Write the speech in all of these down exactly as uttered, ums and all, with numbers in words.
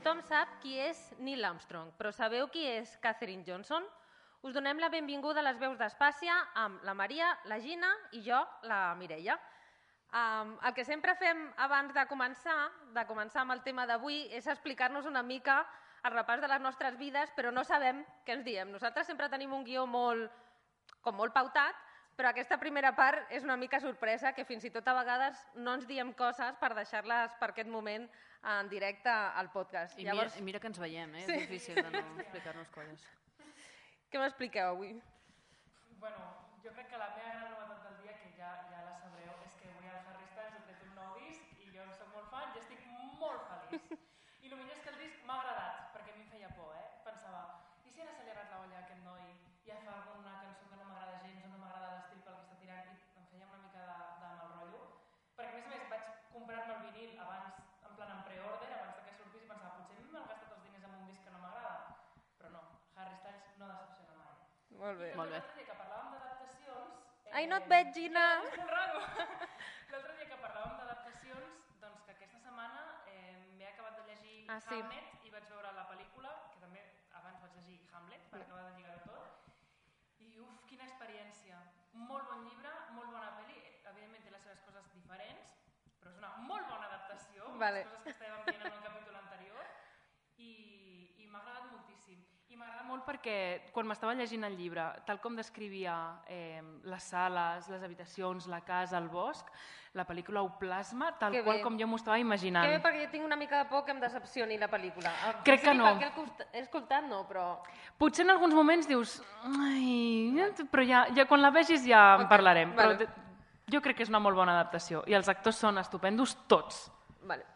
tothom sap qui és Neil Armstrong, però sabeu qui és Katherine Johnson? Us donem la benvinguda a les veus d'Espàcia amb la Maria, la Gina i jo, la Mireia. Um, el que sempre fem abans de començar, de començar amb el tema d'avui, és explicar-nos una mica el repàs de les nostres vides, però no sabem què ens diem. Nosaltres sempre tenim un guió molt, com molt pautat, però aquesta primera part és una mica sorpresa, que fins i tot a vegades no ens diem coses per deixar-les per aquest moment en directe al podcast. I, Llavors... mira, i mira que ens veiem, eh? Sí. És difícil de no explicar-nos coses. Què m'expliqueu avui? Bueno, jo crec que la meva gran novetat del dia, que ja, ja la sabreu, és que avui al Harry Styles he tret un nou disc i jo soc molt fan i estic molt feliç. I el millor és que el disc m'ha agradat, perquè a mi em feia por, eh? Pensava, i si ara se li ha agradat la olla a aquest noi i ja fa alguna cançó que no m'agrada gens o no m'agrada l'estil pel que està tirant i em feia una mica de, de mal rotllo? Perquè a més a més vaig comprar-me el vinil abans, en plan en pre-order, abans que sortís i pensava, potser m'han gastat els diners en un disc que no m'agrada. Però no, Harry Styles no decepciona mai. Molt bé. I l'altre dia que parlàvem d'adaptacions... Eh, Ai, no et veig, Gina! Ja, és molt raro. L'altre dia que parlàvem d'adaptacions, doncs que aquesta setmana eh, m'he acabat de llegir ah, sí. Hamlet i vaig veure la pel·lícula, que també abans vaig llegir Hamlet, per acabar de lligar-ho tot. I uf, quina experiència. Molt bon llibre, molt bona pel·li. Evidentment té les seves coses diferents, però és una molt bona adaptació, vale. Les coses que estàvem dient en el capítol anterior, i, i m'ha agradat moltíssim. I m'agrada molt perquè quan m'estava llegint el llibre, tal com descrivia eh, les sales, les habitacions, la casa, el bosc, la pel·lícula ho plasma tal que qual bé. Com jo m'ho estava imaginant. Que bé, perquè jo tinc una mica de por que em decepcioni la pel·lícula. Crec que no. Perquè he escoltat, no, però... Potser en alguns moments dius... Ai, però ja, ja quan la vegis ja en okay. parlarem. Vale. Però jo crec que és una molt bona adaptació i els actors són estupendos tots. Vale.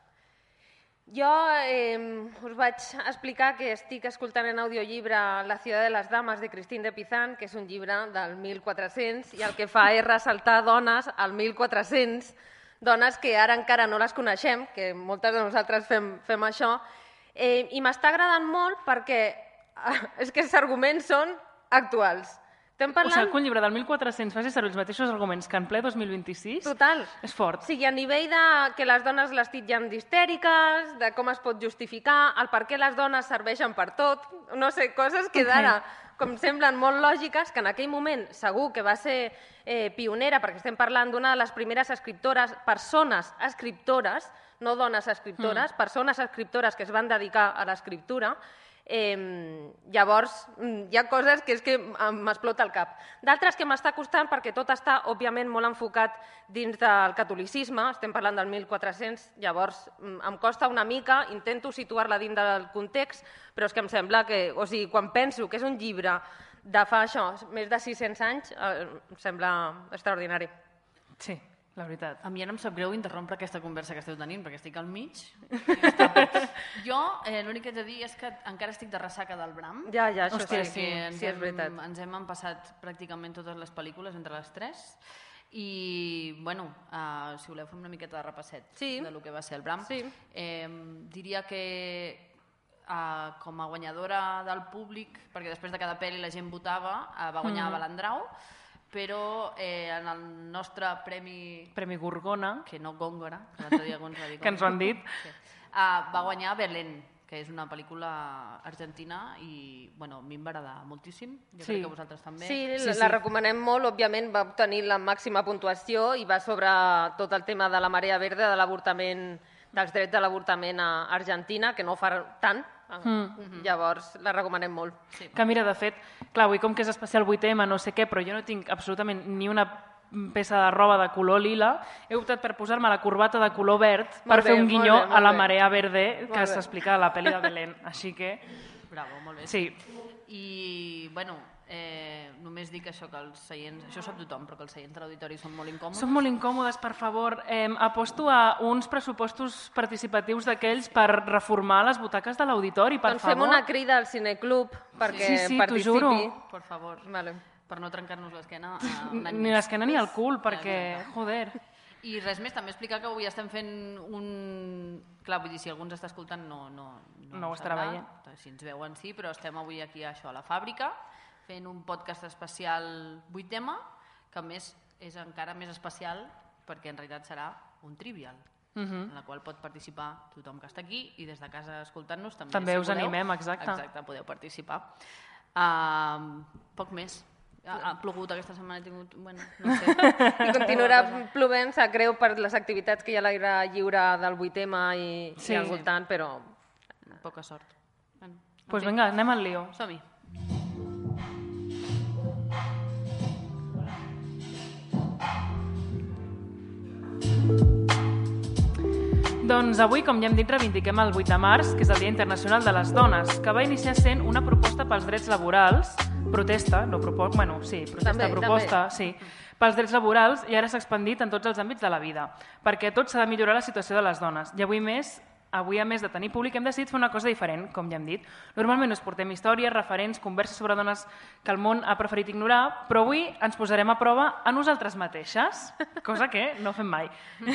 Jo eh, us vaig explicar que estic escoltant en audiollibre La ciutat de les dames de Christine de Pizan, que és un llibre del mil quatre-cents i el que fa és ressaltar dones al mil quatre-cents, dones que ara encara no les coneixem, que moltes de nosaltres fem, fem això, eh, i m'està agradant molt perquè eh, és que els arguments són actuals. Estem parlant... O sigui, que un llibre del mil quatre-cents faci servir els mateixos arguments que en ple dos mil vint-i-sis Total. És fort. O sigui, a nivell de que les dones les titllen d'histèriques, de com es pot justificar, el per què les dones serveixen per tot, no sé, coses que d'ara com semblen molt lògiques, que en aquell moment segur que va ser eh, pionera, perquè estem parlant d'una de les primeres escriptores, persones escriptores, no dones escriptores, mm. persones escriptores que es van dedicar a l'escriptura. Eh, llavors hi ha coses que és que m'explota el cap. D'altres que m'està costant perquè tot està òbviament molt enfocat dins del catolicisme, estem parlant del mil quatre-cents, llavors em costa una mica, intento situar-la dins del context, però és que em sembla que, o sigui, quan penso que és un llibre de fa això, més de sis-cents anys, eh, em sembla extraordinari. Sí. La veritat. A mi ara em sap greu interrompre aquesta conversa que esteu tenint, perquè estic al mig. Jo eh, l'únic que he de dir és que encara estic de ressaca del Bram. Ja, ja, això Hòstia, sí, sí, ens sí, és hem, veritat. Ens hem empassat pràcticament totes les pel·lícules entre les tres. I, bueno, uh, si voleu fem una miqueta de repasset sí. de lo que va ser el Bram. Sí. Eh, diria que uh, com a guanyadora del públic, perquè després de cada pel·li la gent votava, uh, va guanyar mm. Balandrau, però eh, en el nostre premi... Premi Gorgona. Que no Góngora, que l'altre dia ens va dir. Que ens ho han dit. Sí. Uh, va guanyar Belén, que és una pel·lícula argentina i bueno, a mi em va agradar moltíssim. Jo sí. crec que vosaltres també. Sí, sí, la sí. recomanem molt. Òbviament va obtenir la màxima puntuació i va sobre tot el tema de la marea verda, de l'avortament, dels drets de l'avortament a Argentina, que no fa tant. Mm. Llavors la recomanem molt. Sí. Que mira, de fet, clar, avui com que és especial vuit ema, no sé què, però jo no tinc absolutament ni una peça de roba de color lila, he optat per posar-me la corbata de color verd molt per bé, fer un guinyó bé, a la marea verde que s'explica a la pel·li de Belén. Així que... Bravo, molt bé. Sí. I, bueno, eh, només dic això, que els seients, això ho sap tothom, però que els seients de l'auditori són molt incòmodes. Són molt incòmodes, per favor. Eh, aposto a uns pressupostos participatius d'aquells per reformar les butaques de l'auditori, per doncs favor. Fem una crida al Cineclub perquè sí, sí, participi. T'ho juro. Per favor. Vale. Per no trencar-nos l'esquena. Ni l'esquena ni el cul, perquè, joder... I res més, també explicar que avui estem fent un... Clar, vull dir, si algú ens està escoltant no, no, no, no ho estarà veient. Si ens veuen sí, però estem avui aquí a això, a la fàbrica, fent un podcast especial vuit ema, que a més és encara més especial perquè en realitat serà un trivial. en la qual pot participar tothom que està aquí i des de casa escoltant-nos també, també si us voleu, animem, exacte. exacte, podeu participar. Uh, poc més. Ha, ha plogut aquesta setmana, he tingut... Bueno, no sé. I continuarà plovent, sap greu per les activitats que hi ha a l'aire lliure del vuit ema i, Sí. i al voltant, però... Poca sort. Bueno, Doncs pues vinga, anem al lío. som-hi. Doncs avui, com ja hem dit, reivindiquem el vuit de març, que és el Dia Internacional de les Dones, que va iniciar sent una proposta pels drets laborals, protesta, no proposta, bueno, sí, protesta, També, proposta, sí, pels drets laborals, i ara s'ha expandit en tots els àmbits de la vida, perquè tot s'ha de millorar la situació de les dones. I avui més, avui a més de tenir públic, hem decidit fer una cosa diferent, com ja hem dit. Normalment us portem històries, referents, converses sobre dones que el món ha preferit ignorar, però avui ens posarem a prova a nosaltres mateixes, cosa que no fem mai.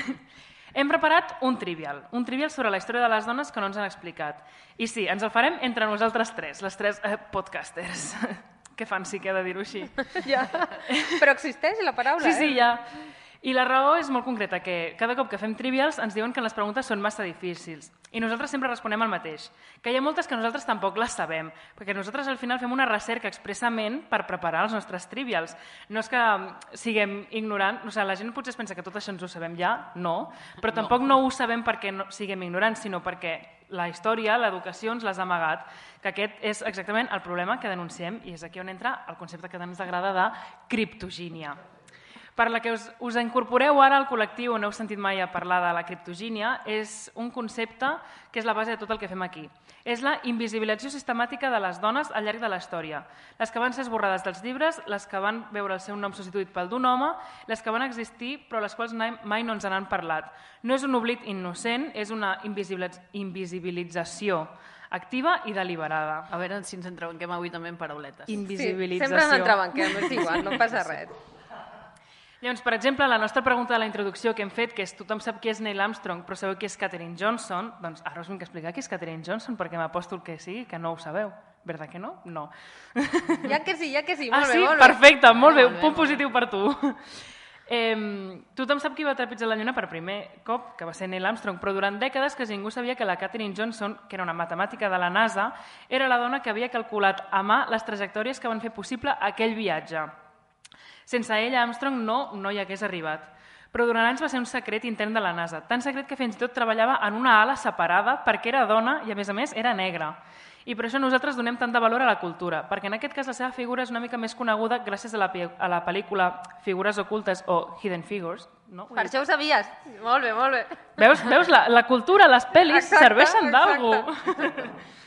Hem preparat un trivial, un trivial sobre la història de les dones que no ens han explicat. I sí, ens el farem entre nosaltres tres, les tres eh, podcasters. Que fancy que he de dir-ho així. Ja. Però existeix la paraula, Sí, sí, eh? ja. I la raó és molt concreta, que cada cop que fem trivials ens diuen que les preguntes són massa difícils. I nosaltres sempre responem el mateix, que hi ha moltes que nosaltres tampoc les sabem, perquè nosaltres al final fem una recerca expressament per preparar els nostres trivials. No és que siguem ignorants, o sigui, la gent potser es pensa que tot això ens ho sabem ja, no, però tampoc no, no ho sabem perquè no siguem ignorants, sinó perquè la història, l'educació ens les ha amagat, que aquest és exactament el problema que denunciem i és aquí on entra el concepte que tant ens agrada de criptogínia. Per la que us, us incorporeu ara al col·lectiu o no heu sentit mai a parlar de la criptogínia, és un concepte que és la base de tot el que fem aquí. És la invisibilització sistemàtica de les dones al llarg de la història. Les que van ser esborrades dels llibres, les que van veure el seu nom substituït pel d'un home, les que van existir però les quals mai no ens n'han parlat. No és un oblit innocent, és una invisibilització activa i deliberada. A veure si ens entrebanquem avui també en parauletes. Invisibilització. Sí, sempre ens entrebanquem, és igual, no passa res. Llavors, per exemple, la nostra pregunta de la introducció que hem fet, que és tothom sap qui és Neil Armstrong, però sabeu qui és Katherine Johnson, doncs ara us vinc a explicar qui és Katherine Johnson, perquè m'aposto el que sigui, que no ho sabeu. Verdad que no? No. Ja que sí, ja que sí, Ah, molt bé, sí? molt bé. Perfecte, molt bé, Molt bé, punt molt positiu per tu. Eh, tothom sap qui va trepitjar la Lluna per primer cop, que va ser Neil Armstrong, però durant dècades que ningú sabia que la Katherine Johnson, que era una matemàtica de la NASA, era la dona que havia calculat a mà les trajectòries que van fer possible aquell viatge. Sense ella, Armstrong no, no hi hagués arribat. Però durant anys va ser un secret intern de la NASA, tan secret que fins i tot treballava en una ala separada perquè era dona i, a més a més, era negra. I per això nosaltres donem tant de valor a la cultura, perquè en aquest cas la seva figura és una mica més coneguda gràcies a la, a la pel·lícula Figures ocultes o Hidden Figures. No? Per això ho sabies. Molt bé, molt bé. Veus, veus la, la cultura, les pel·lis Exacte, serveixen d'algú. exacte.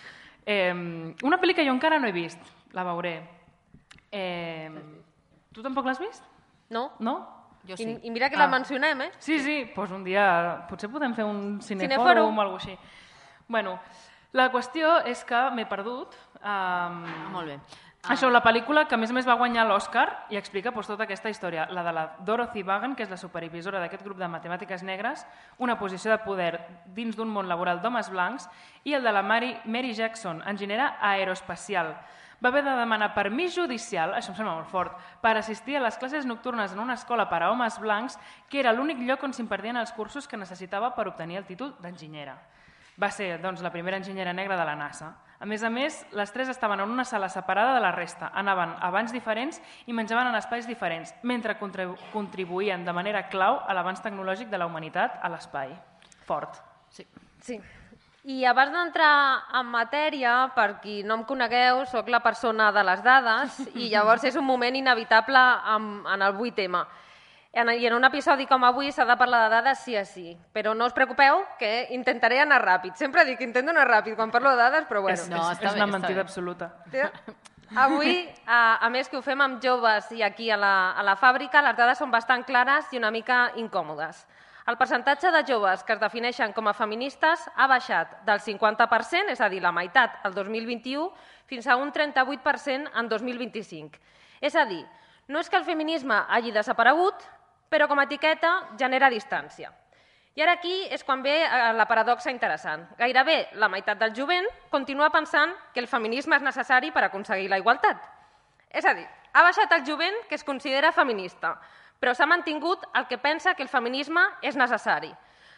Eh, una pel·li que jo encara no he vist, la veuré. Eh, tu tampoc l'has vist? No? No? Jo sí. I, I mira que Ah. la mencionem, eh? Sí, sí, doncs un dia potser podem fer un cinefòrum Cinefòrum. o alguna cosa així. Bueno, la qüestió és que m'he perdut. Um, Ah, molt bé. Això, la pel·lícula que a més a més va guanyar l'Oscar i explica doncs, tota aquesta història, la de la Dorothy Vaughan, que és la supervisora d'aquest grup de matemàtiques negres, una posició de poder dins d'un món laboral d'homes blancs, i el de la Mary, Mary Jackson, enginyera aeroespacial. Va haver de demanar permís judicial, això em sembla molt fort, per assistir a les classes nocturnes en una escola per a homes blancs, que era l'únic lloc on s'impartien els cursos que necessitava per obtenir el títol d'enginyera. Va ser doncs, la primera enginyera negra de la NASA. A més a més, les tres estaven en una sala separada de la resta, anaven a banys diferents i menjaven en espais diferents, mentre contribuïen de manera clau a l'avanç tecnològic de la humanitat a l'espai. Fort. Sí. Sí. I abans d'entrar en matèria, per qui no em conegueu, sóc la persona de les dades i llavors és un moment inevitable en, en el vuit ema. En, I en un episodi com avui s'ha de parlar de dades sí a sí, però no us preocupeu que intentaré anar ràpid. Sempre dic que intento anar ràpid quan parlo de dades, però bueno. És, No, és, està és bé, una està mentida bé. absoluta. Avui, a, a més que ho fem amb joves i aquí a la, a la fàbrica, les dades són bastant clares i una mica incòmodes. El percentatge de joves que es defineixen com a feministes ha baixat del cinquanta per cent, és a dir, la meitat, el dos mil vint-i-u, fins a un trenta-vuit per cent en dos mil vint-i-cinc. És a dir, no és que el feminisme hagi desaparegut, però com a etiqueta genera distància. I ara aquí és quan ve la paradoxa interessant. Gairebé la meitat del jovent continua pensant que el feminisme és necessari per aconseguir la igualtat. És a dir, ha baixat el jovent que es considera feminista, però s'ha mantingut el que pensa que el feminisme és necessari.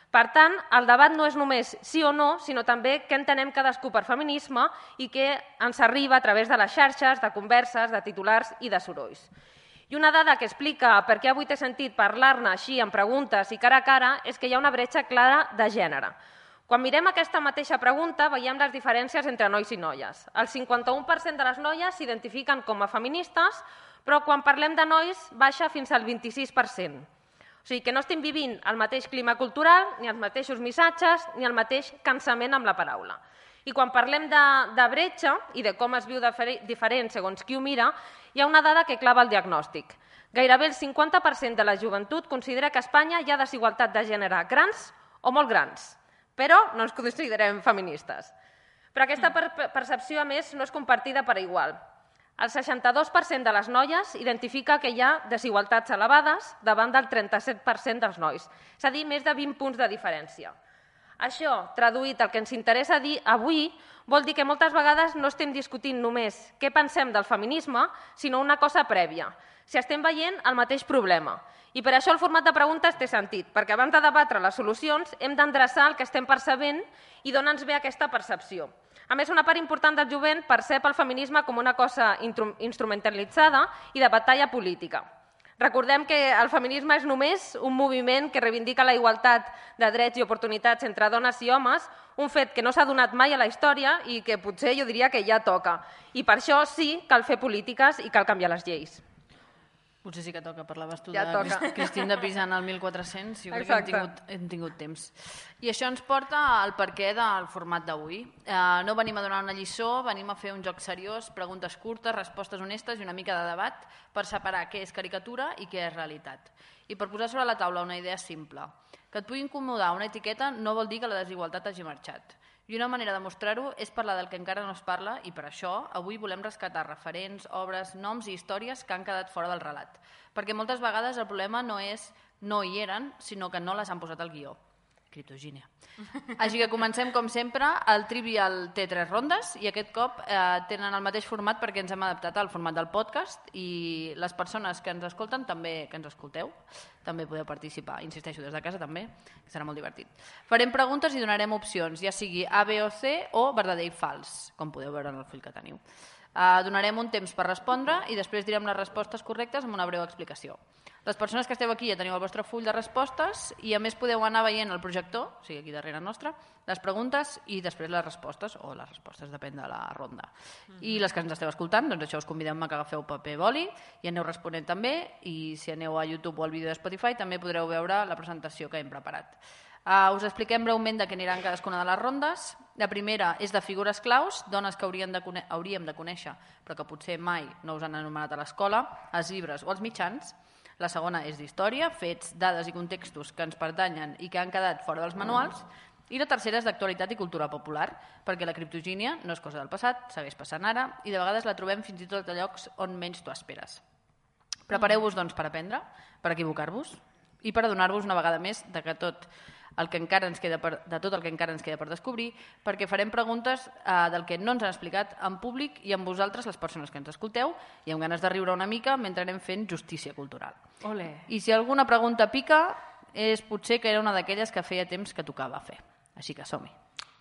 Per tant, el debat no és només sí o no, sinó també què entenem cadascú per feminisme i què ens arriba a través de les xarxes, de converses, de titulars i de sorolls. I una dada que explica per què avui té sentit parlar-ne així en preguntes i cara a cara és que hi ha una bretxa clara de gènere. Quan mirem aquesta mateixa pregunta, veiem les diferències entre nois i noies. El cinquanta-u per cent de les noies s'identifiquen com a feministes, però quan parlem de nois baixa fins al vint-i-sis per cent. O sigui que no estem vivint el mateix clima cultural, ni els mateixos missatges, ni el mateix cansament amb la paraula. I quan parlem de, de bretxa i de com es viu diferent segons qui ho mira, hi ha una dada que clava el diagnòstic. Gairebé el cinquanta per cent de la joventut considera que a Espanya hi ha desigualtat de gènere grans o molt grans, però no ens considerem feministes. Però aquesta percepció, a més, no és compartida per igual. El seixanta-dos per cent de les noies identifica que hi ha desigualtats elevades davant del trenta-set per cent dels nois, és a dir, més de vint punts de diferència. Això, traduït el que ens interessa dir avui, vol dir que moltes vegades no estem discutint només què pensem del feminisme, sinó una cosa prèvia, si estem veient el mateix problema. I per això el format de preguntes té sentit, perquè abans de debatre les solucions hem d'endreçar el que estem percebent i d'on ens ve aquesta percepció. A més, una part important del jovent percep el feminisme com una cosa instrumentalitzada i de batalla política. Recordem que el feminisme és només un moviment que reivindica la igualtat de drets i oportunitats entre dones i homes, un fet que no s'ha donat mai a la història i que potser jo diria que ja toca. I per això sí cal fer polítiques i cal canviar les lleis. Potser sí que toca, parlaves tu ja de toca. Cristina de Pizan al mil quatre-cents, jo crec Exacte. que hem tingut, hem tingut temps. I això ens porta al perquè del format d'avui. Eh, no venim a donar una lliçó, venim a fer un joc seriós, preguntes curtes, respostes honestes i una mica de debat per separar què és caricatura i què és realitat. I per posar sobre la taula una idea simple. Que et pugui incomodar una etiqueta no vol dir que la desigualtat hagi marxat. I una manera de mostrar-ho és parlar del que encara no es parla i per això avui volem rescatar referents, obres, noms i històries que han quedat fora del relat. Perquè moltes vegades el problema no és no hi eren, sinó que no les han posat al guió. Criptogínia. Així que comencem, com sempre, el Trivial té tres rondes i aquest cop eh, tenen el mateix format perquè ens hem adaptat al format del podcast i les persones que ens escolten també, que ens escolteu, també podeu participar. Insisteixo, des de casa també, que serà molt divertit. Farem preguntes i donarem opcions, ja sigui A, B o C o verdader i fals, com podeu veure en el full que teniu. Eh, donarem un temps per respondre i després direm les respostes correctes amb una breu explicació. Les persones que esteu aquí ja teniu el vostre full de respostes i a més podeu anar veient el projector, o sigui aquí darrere nostre, les preguntes i després les respostes, o les respostes depèn de la ronda. Mm-hmm. I les que ens esteu escoltant, doncs això us convidem a que agafeu paper i boli i aneu responent també i si aneu a YouTube o al vídeo de Spotify també podreu veure la presentació que hem preparat. Uh, us expliquem breument de què aniran cadascuna de les rondes. La primera és de figures claus, dones que hauríem de, cone- hauríem de conèixer però que potser mai no us han anomenat a l'escola, als llibres o als mitjans. La segona és d'història, fets, dades i contextos que ens pertanyen i que han quedat fora dels manuals. I la tercera és d'actualitat i cultura popular, perquè la criptogínia no és cosa del passat, segueix passant ara, i de vegades la trobem fins i tot a llocs on menys t'ho esperes. Prepareu-vos, doncs, per aprendre, per equivocar-vos i per adonar-vos una vegada més de que tot el que encara ens queda per, de tot el que encara ens queda per descobrir, perquè farem preguntes eh, del que no ens han explicat en públic i amb vosaltres, les persones que ens escolteu, i amb ganes de riure una mica mentre anem fent justícia cultural. Ole. I si alguna pregunta pica, és potser que era una d'aquelles que feia temps que tocava fer. Així que som-hi.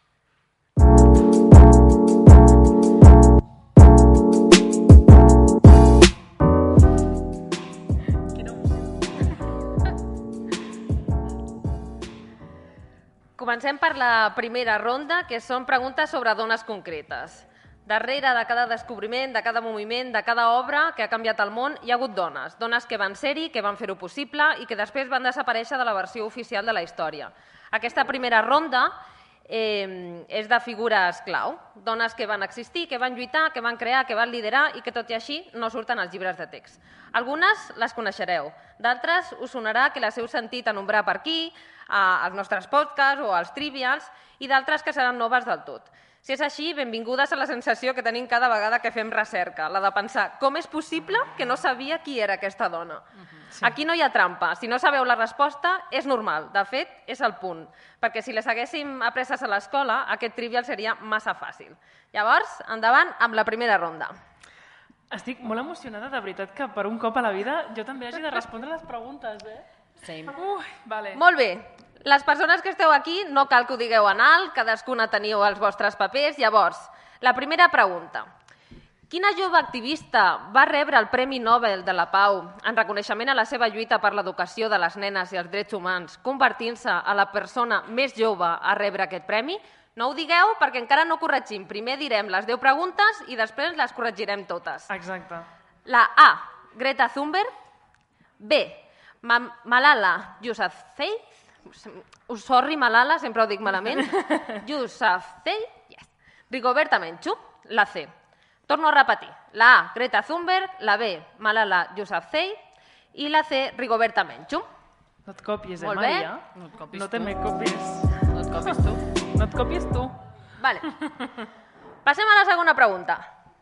Comencem per la primera ronda, que són preguntes sobre dones concretes. Darrere de cada descobriment, de cada moviment, de cada obra que ha canviat el món, hi ha hagut dones. Dones que van ser-hi, que van fer-ho possible i que després van desaparèixer de la versió oficial de la història. Aquesta primera ronda eh, és de figures clau. Dones que van existir, que van lluitar, que van crear, que van liderar i que tot i així no surten als llibres de text. Algunes les coneixereu, d'altres us sonarà que les heu sentit anombrar per aquí, als nostres podcasts o als trivials, i d'altres que seran noves del tot. Si és així, benvingudes a la sensació que tenim cada vegada que fem recerca, la de pensar com és possible que no sabia qui era aquesta dona. Sí. Aquí no hi ha trampa. Si no sabeu la resposta, és normal. De fet, és el punt. Perquè si les haguéssim apreses a l'escola, aquest trivial seria massa fàcil. Llavors, endavant amb la primera ronda. Estic molt emocionada, de veritat, que per un cop a la vida jo també hagi de respondre les preguntes, eh? Same. Ui, vale. Molt bé. Les persones que esteu aquí no cal que ho digueu en alt, cadascuna teniu els vostres papers. Llavors, la primera pregunta. Quina jove activista va rebre el Premi Nobel de la Pau en reconeixement a la seva lluita per l'educació de les nenes i els drets humans, convertint-se a la persona més jove a rebre aquest premi? No ho digueu perquè encara no corregim. Primer direm les deu preguntes i després les corregirem totes. Exacte. La A, Greta Thunberg. B, Ma- Malala Yousafzai. Sorry, Malala, sempre ho dic malament. Yousafzai. Yes. Rigoberta Menchú. La C. Torno a repetir. La A, Greta Thunberg. La B, Malala Yousafzai. I la C, Rigoberta Menchú. No et copies, eh, Molt bé. Maria? No et copies No tu. te me copies. No et copies tu. No et copies tu. Vale. Passem a la segona pregunta.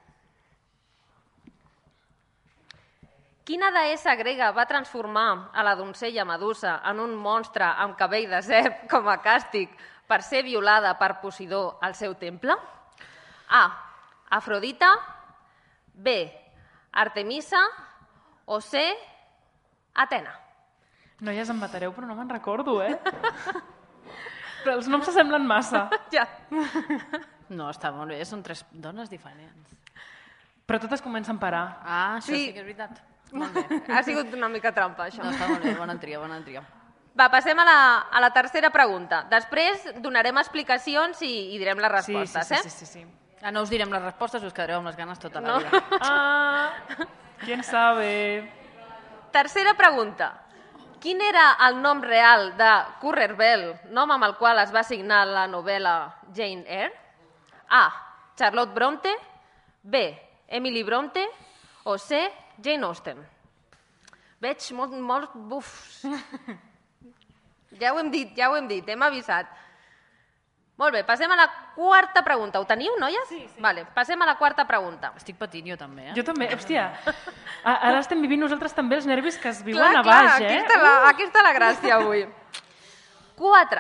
Quina deessa grega va transformar a la doncella Medusa en un monstre amb cabell de zeb com a càstig per ser violada per Posidó al seu temple? A. Afrodita. B. Artemisa. O C. Atena. Noies, em matareu, però no me'n recordo, eh? Però els noms s'assemblen massa. Ja. No, està molt bé, són tres dones diferents. Però totes comencen per A. Ah, això Sí. sí, que és veritat. Molt bé. Ha sigut una mica trampa, això. No, està molt bé, bona tria, bona tria. Va, passem a la, a la tercera pregunta. Després donarem explicacions i, i direm les Sí, sí, respostes, sí, eh? sí, sí, sí. Ah, no us direm les respostes, us quedareu amb les ganes tota la No. vida. Ah, quién sabe. Tercera pregunta. Quin era el nom real de Currer Bell, nom amb el qual es va signar la novel·la Jane Eyre? A. Charlotte Bronte. B. Emily Bronte. O C. Jane Austen. Veig molt, molt bufs. Ja ho hem dit, ja ho hem dit, hem avisat. Molt bé, passem a la quarta pregunta. Ho teniu, noies? Sí, sí. Vale, passem a la quarta pregunta. Estic patint jo també, eh? Jo també, hòstia. a- Ara estem vivint nosaltres també els nervis que es viuen Clar, a clar, baix, aquí eh? està la, aquí està la gràcia avui. Quatre.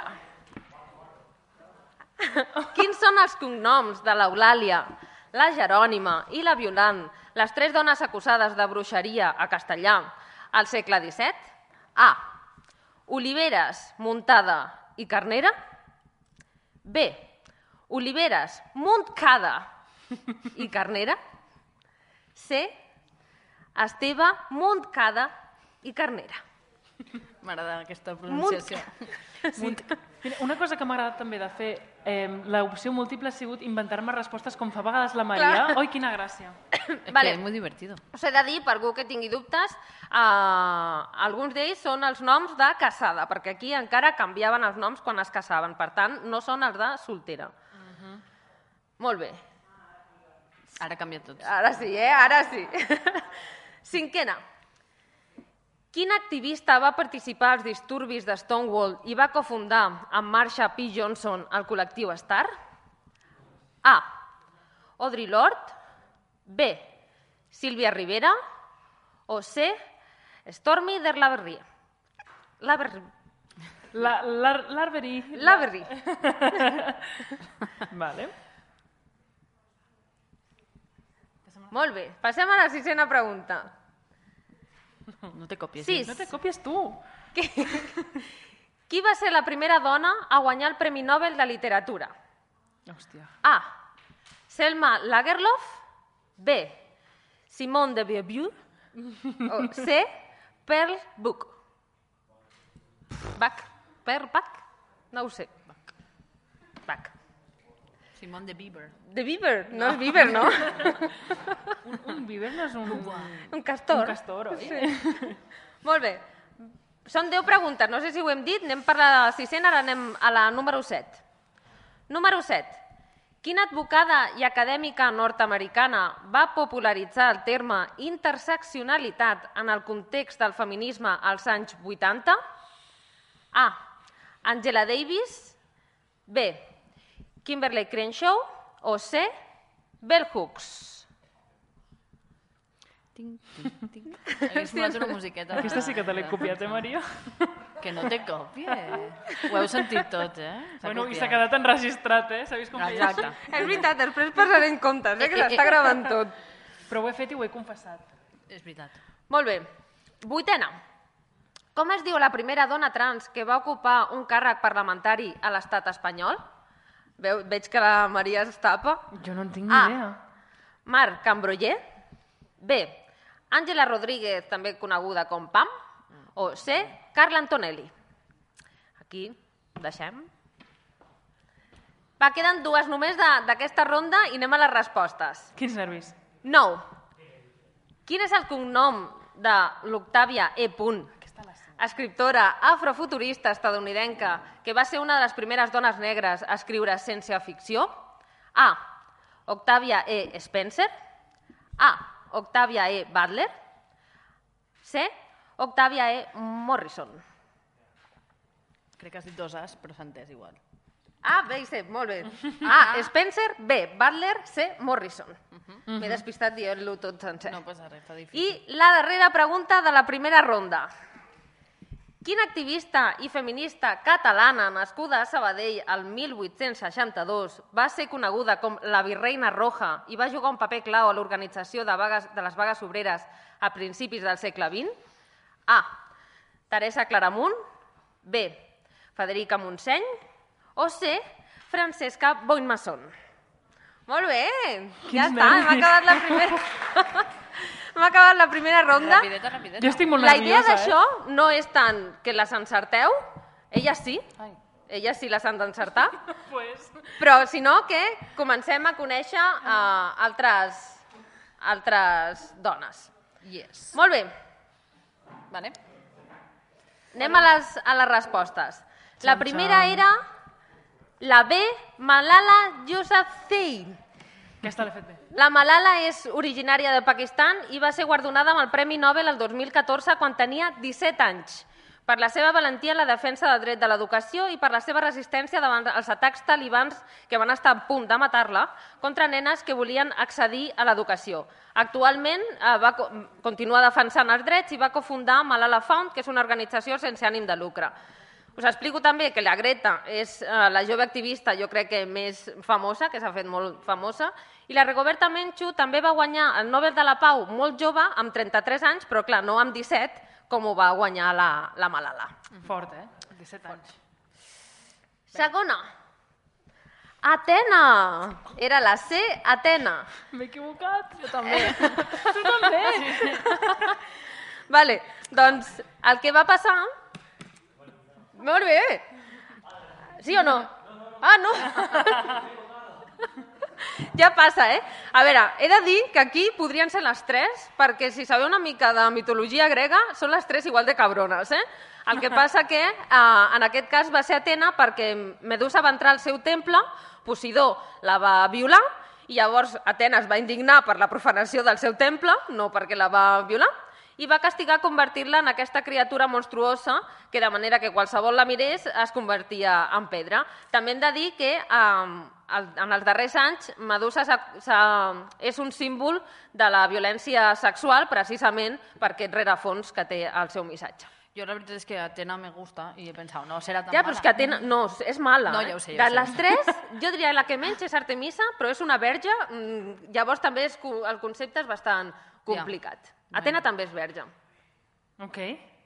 Quins són els cognoms de l'Eulàlia, la Jerònima i la Violant, les tres dones acusades de bruixeria a Castellà al segle disset? A. Oliveres, Muntada i Carnera. B. Oliveres, Montcada i Carnera. C. Esteve, Montcada i Carnera. M'agrada aquesta pronunciació. Sí. Mira, una cosa que m'ha agradat també de fer eh, l'opció múltiple ha sigut inventar-me respostes com fa a vegades la Maria. Clar. Oi, quina gràcia. Es Vale. que és molt divertido. Us he de dir, per algú que tingui dubtes, eh, alguns d'ells són els noms de casada, perquè aquí encara canviaven els noms quan es casaven. Per tant, no són els de soltera. Uh-huh. Molt bé. Ara canvia tot. Ara sí, eh? Ara sí. Cinquena. Quin activista va participar als disturbis de Stonewall i va cofundar amb Marsha P. Johnson el col·lectiu Star? A. Audre Lorde. B. Sílvia Rivera. O C. Stormy Derlaverry. Laverry. La- l'ar- L'Arbery. Laverry. Vale. Molt bé. Passem a la sisena pregunta. No te copies. Sis. No te copies tu. Qui, qui va ser la primera dona a guanyar el Premi Nobel de Literatura? Hòstia. A. Selma Lagerlöf. B. Simone de Beauvoir. O C. Pearl Buck. Bach. Pearl Bach? No ho sé. Bach. Simone de Bieber. De Bieber. No, és Bieber, no? Un, un Bieber no és un, Un castor. un castor, oi? Sí. Molt bé. Són deu preguntes, no sé si ho hem dit, anem per la sisena, ara anem a la número set. Número set. Quina advocada i acadèmica nord-americana va popularitzar el terme interseccionalitat en el context del feminisme als anys vuitanta? A. Angela Davis. B. Kimberly Crenshaw. O C. Bell Hooks. Ting, ting, ting. Hagués molat una musiqueta. Aquesta sí que te l'he copiat, eh, Maria? Que no te copies. Ho heu sentit tot, eh? S'ha Bueno, i copiat. s'ha quedat enregistrat, eh? Sabeu com feia Exacte. així? És veritat, després passaré en comptes, eh, que s'està gravant tot. Però ho he fet i ho he confessat. És veritat. Molt bé. Vuitena. Com es diu la primera dona trans que va ocupar un càrrec parlamentari a l'estat espanyol? Veu, veig que la Maria es tapa. Jo no en tinc ni A. idea. Mar Cambroller. B. Àngela Rodríguez, també coneguda com Pam. O C. Carla Antonelli. Aquí deixem. Va, queden dues només d'aquesta ronda i anem a les respostes. Quins nervis. nou. Quin és el cognom de l'Octavia E. Punt, escriptora afrofuturista estadounidenca que va ser una de les primeres dones negres a escriure ciència-ficció? A. Octavia E. Spencer. A. Octavia E. Butler. C. Octavia E. Morrison. Crec que has dit dos As, però s'ha entès igual. A, B i C, molt bé. A. Spencer, B. Butler, C. Morrison. M'he despistat dient-lo tot sencer. No passa res, fa difícil. I la darrera pregunta de la primera ronda. Quina activista i feminista catalana nascuda a Sabadell el mil vuit-cents seixanta-dos va ser coneguda com la Virreina Roja i va jugar un paper clau a l'organització de, vagues, de les vagues obreres a principis del segle vint? A. Teresa Claramunt. B. Federica Montseny. O C. Francesca Bonnemason. Molt bé, ja està, hem acabat la primera... hem acabat la primera ronda. Rapideta, rapideta. Jo estic molt La idea nerviosa, d'això no és tant que les encerteu, elles sí, Ai. elles sí les han d'encertar, Pues... però si no que comencem a conèixer uh, altres, altres dones. Yes. Molt bé, Vale. anem a les, a les respostes. La Xan, primera xan. era la B, Malala Yousafzai. Aquesta l'he fet bé. La Malala és originària de Pakistan i va ser guardonada amb el Premi Nobel el dos mil catorze quan tenia disset anys per la seva valentia en la defensa del dret de l'educació i per la seva resistència davant els atacs talibans que van estar a punt de matar-la contra nenes que volien accedir a l'educació. Actualment eh, va co continua defensant els drets i va cofundar Malala Fund, que és una organització sense ànim de lucre. Us explico també que la Greta és eh, la jove activista, jo crec que més famosa, que s'ha fet molt famosa, i la Rigoberta Menchú també va guanyar el Nobel de la Pau molt jove, amb trenta-tres anys, però clar, no amb disset, com ho va guanyar la, la Malala. Fort, eh? disset anys. Segona. Atena. Era la C, Atena. M'he equivocat. Jo també. Tu també. Vale, doncs el que va passar... Molt bé. Sí o no? Ah, no. Ja passa, eh? A veure, he de dir que aquí podrien ser les tres, perquè si sabeu una mica de mitologia grega, són les tres igual de cabrones, eh? El que passa que eh, en aquest cas va ser Atena perquè Medusa va entrar al seu temple, Posidó la va violar, i llavors Atena es va indignar per la profanació del seu temple, no perquè la va violar, i va castigar convertir-la en aquesta criatura monstruosa que de manera que qualsevol la mirés es convertia en pedra. També hem de dir que eh, en els darrers anys Medusa és un símbol de la violència sexual precisament per aquest rerefons que té el seu missatge. Jo la veritat és que Atena me gusta i he pensat, no serà tan Ja, però mala. és que Atena, no, és mala. No, eh? ja ho sé, ja de ho sé. les tres, jo diria la que menys és Artemisa, però és una verge, mm, llavors també és, el concepte és bastant complicat. Ja. Atena també és verge. Ok.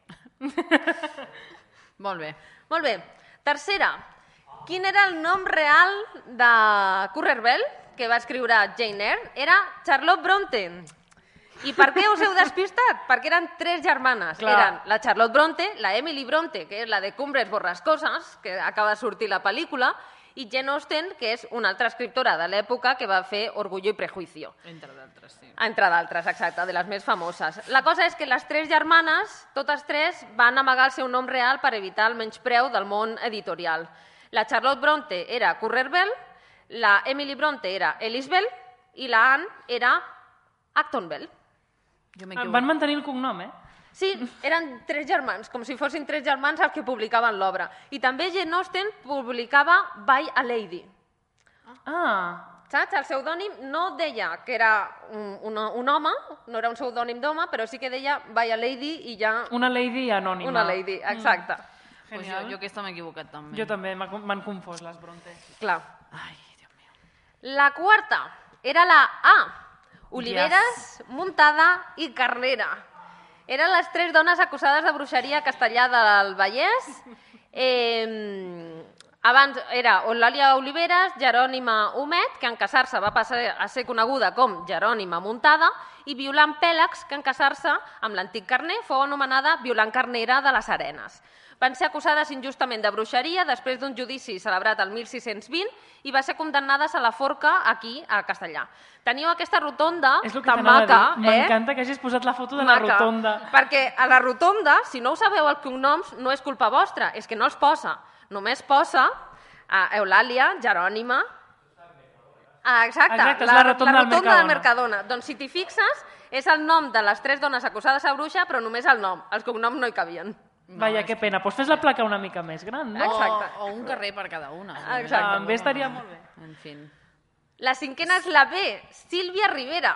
Molt bé. Molt bé. Tercera, quin era el nom real de Currer Bell, que va escriure Jane Eyre? Era Charlotte Bronte. I per què us heu despistat? Perquè eren tres germanes. Clar. Eren la Charlotte Bronte, la Emily Bronte, que és la de Cumbres Borrascoses, que acaba de sortir la pel·lícula, i Jane Austen, que és una altra escriptora de l'època que va fer Orgullo i Prejuicio. Entre d'altres, sí. Entre d'altres, exacte, de les més famoses. La cosa és que les tres germanes, totes tres, van amagar el seu nom real per evitar el menyspreu del món editorial. La Charlotte Bronte era Currer Bell, la Emily Bronte era Alice Bell i la Anne era Acton Bell. Jo m'he Van equivocat. mantenir el cognom, eh? Sí, eren tres germans, com si fossin tres germans els que publicaven l'obra. I també Jane Austen publicava By a Lady. Ah, Saps? El pseudònim no deia que era un, un, un home, no era un pseudònim d'home, però sí que deia By a Lady i ja... una lady anònima. Una lady, exacte. Pues jo, Genial. jo aquesta m'he equivocat també. Jo també, m'ha- m'han confós les Bronte. Clar. Ai, Déu meu. La quarta era la A, Oliveres, Muntada i Carnera. Eren les tres dones acusades de bruixeria a Castellar del Vallès. Eh, abans era Eulàlia Oliveres, Jerònima Humet, que en casar-se va passar a ser coneguda com Jerònima Muntada, i Violant Pèlex, que en casar-se amb l'antic Carner fou anomenada Violant Carnera de les Arenes. Van ser acusades injustament de bruixeria després d'un judici celebrat el mil sis-cents vint i va ser condemnades a la forca aquí, a Castellar. Teniu aquesta rotonda tan maca. M'encanta que hagis posat la foto de la rotonda. Perquè a la rotonda, si no ho sabeu els cognoms, no és culpa vostra, és que no els posa. Només posa Eulàlia, Jerònima... Exacte, la rotonda del Mercadona. Doncs si t'hi fixes, és el nom de les tres dones acusades a bruixa, però només el nom. Els cognoms no hi cabien. Vaja, que pena. Doncs fes la placa una mica més gran, no? O un carrer per cada una. També estaria molt bé. En fi. La cinquena és la B, Sílvia Rivera.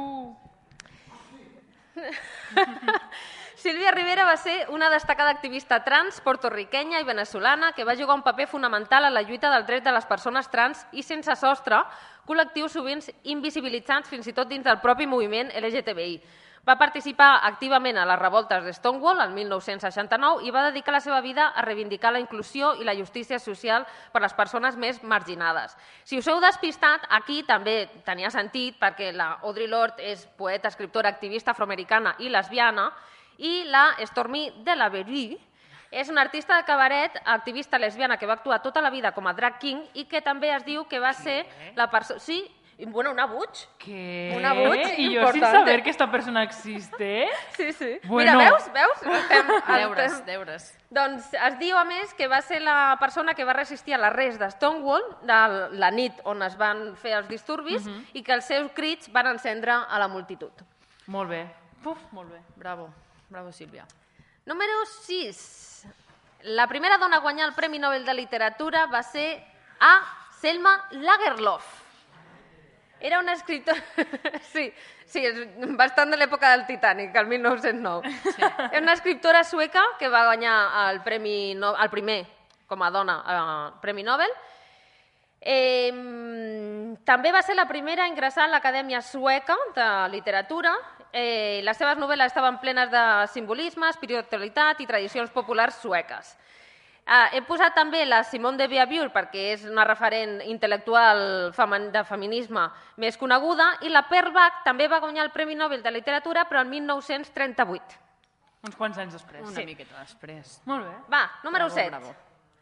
Sílvia Rivera va ser una destacada activista trans portorriquenya i venezolana que va jugar un paper fonamental en la lluita del dret de les persones trans i sense sostre, col·lectius sovint invisibilitzats fins i tot dins del propi moviment L G T B I. Va participar activament a les revoltes de Stonewall el mil nou-cents seixanta-nou i va dedicar la seva vida a reivindicar la inclusió i la justícia social per a les persones més marginades. Si us heu despistat, aquí també tenia sentit perquè la Audre Lorde és poeta, escriptora, activista afroamericana i lesbiana, i la Stormy Delaverty és una artista de cabaret, activista lesbiana que va actuar tota la vida com a drag king i que també es diu que va ser la persona... Sí, bueno, una butch. ¿Qué? Una butch ¿Y yo importante. sin saber que esta persona existe? Sí, sí. Bueno. Mira, veus? Veus? Estem, Deures, estem... deures. Doncs es diu, a més, que va ser la persona que va resistir a l'arrest de Stonewall, de la nit on es van fer els disturbis, uh-huh. i que els seus crits van encendre a la multitud. Molt bé. Puf, molt bé. Bravo. Bravo, Sílvia. Número sis. La primera dona a guanyar el Premi Nobel de Literatura va ser a Selma Lagerlöf. Era una escriptora... Sí, sí, és bastant de l'època del Titanic, el mil nou-cents nou. Sí. Era una escriptora sueca que va guanyar el, premi no... el primer, com a dona, el Premi Nobel. Eh, també va ser la primera a ingressar a l'Acadèmia Sueca de Literatura. Eh, les seves novel·les estaven plenes de simbolisme, espiritualitat i tradicions populars sueques. Eh, he posat també la Simone de Beauvoir perquè és una referent intel·lectual de feminisme més coneguda, i la Pearl Bach també va guanyar el Premi Nobel de Literatura, però el mil nou-cents trenta-vuit. Uns quants anys després. Una sí. miqueta després. Molt bé. Va, número bravo, set. Bravo.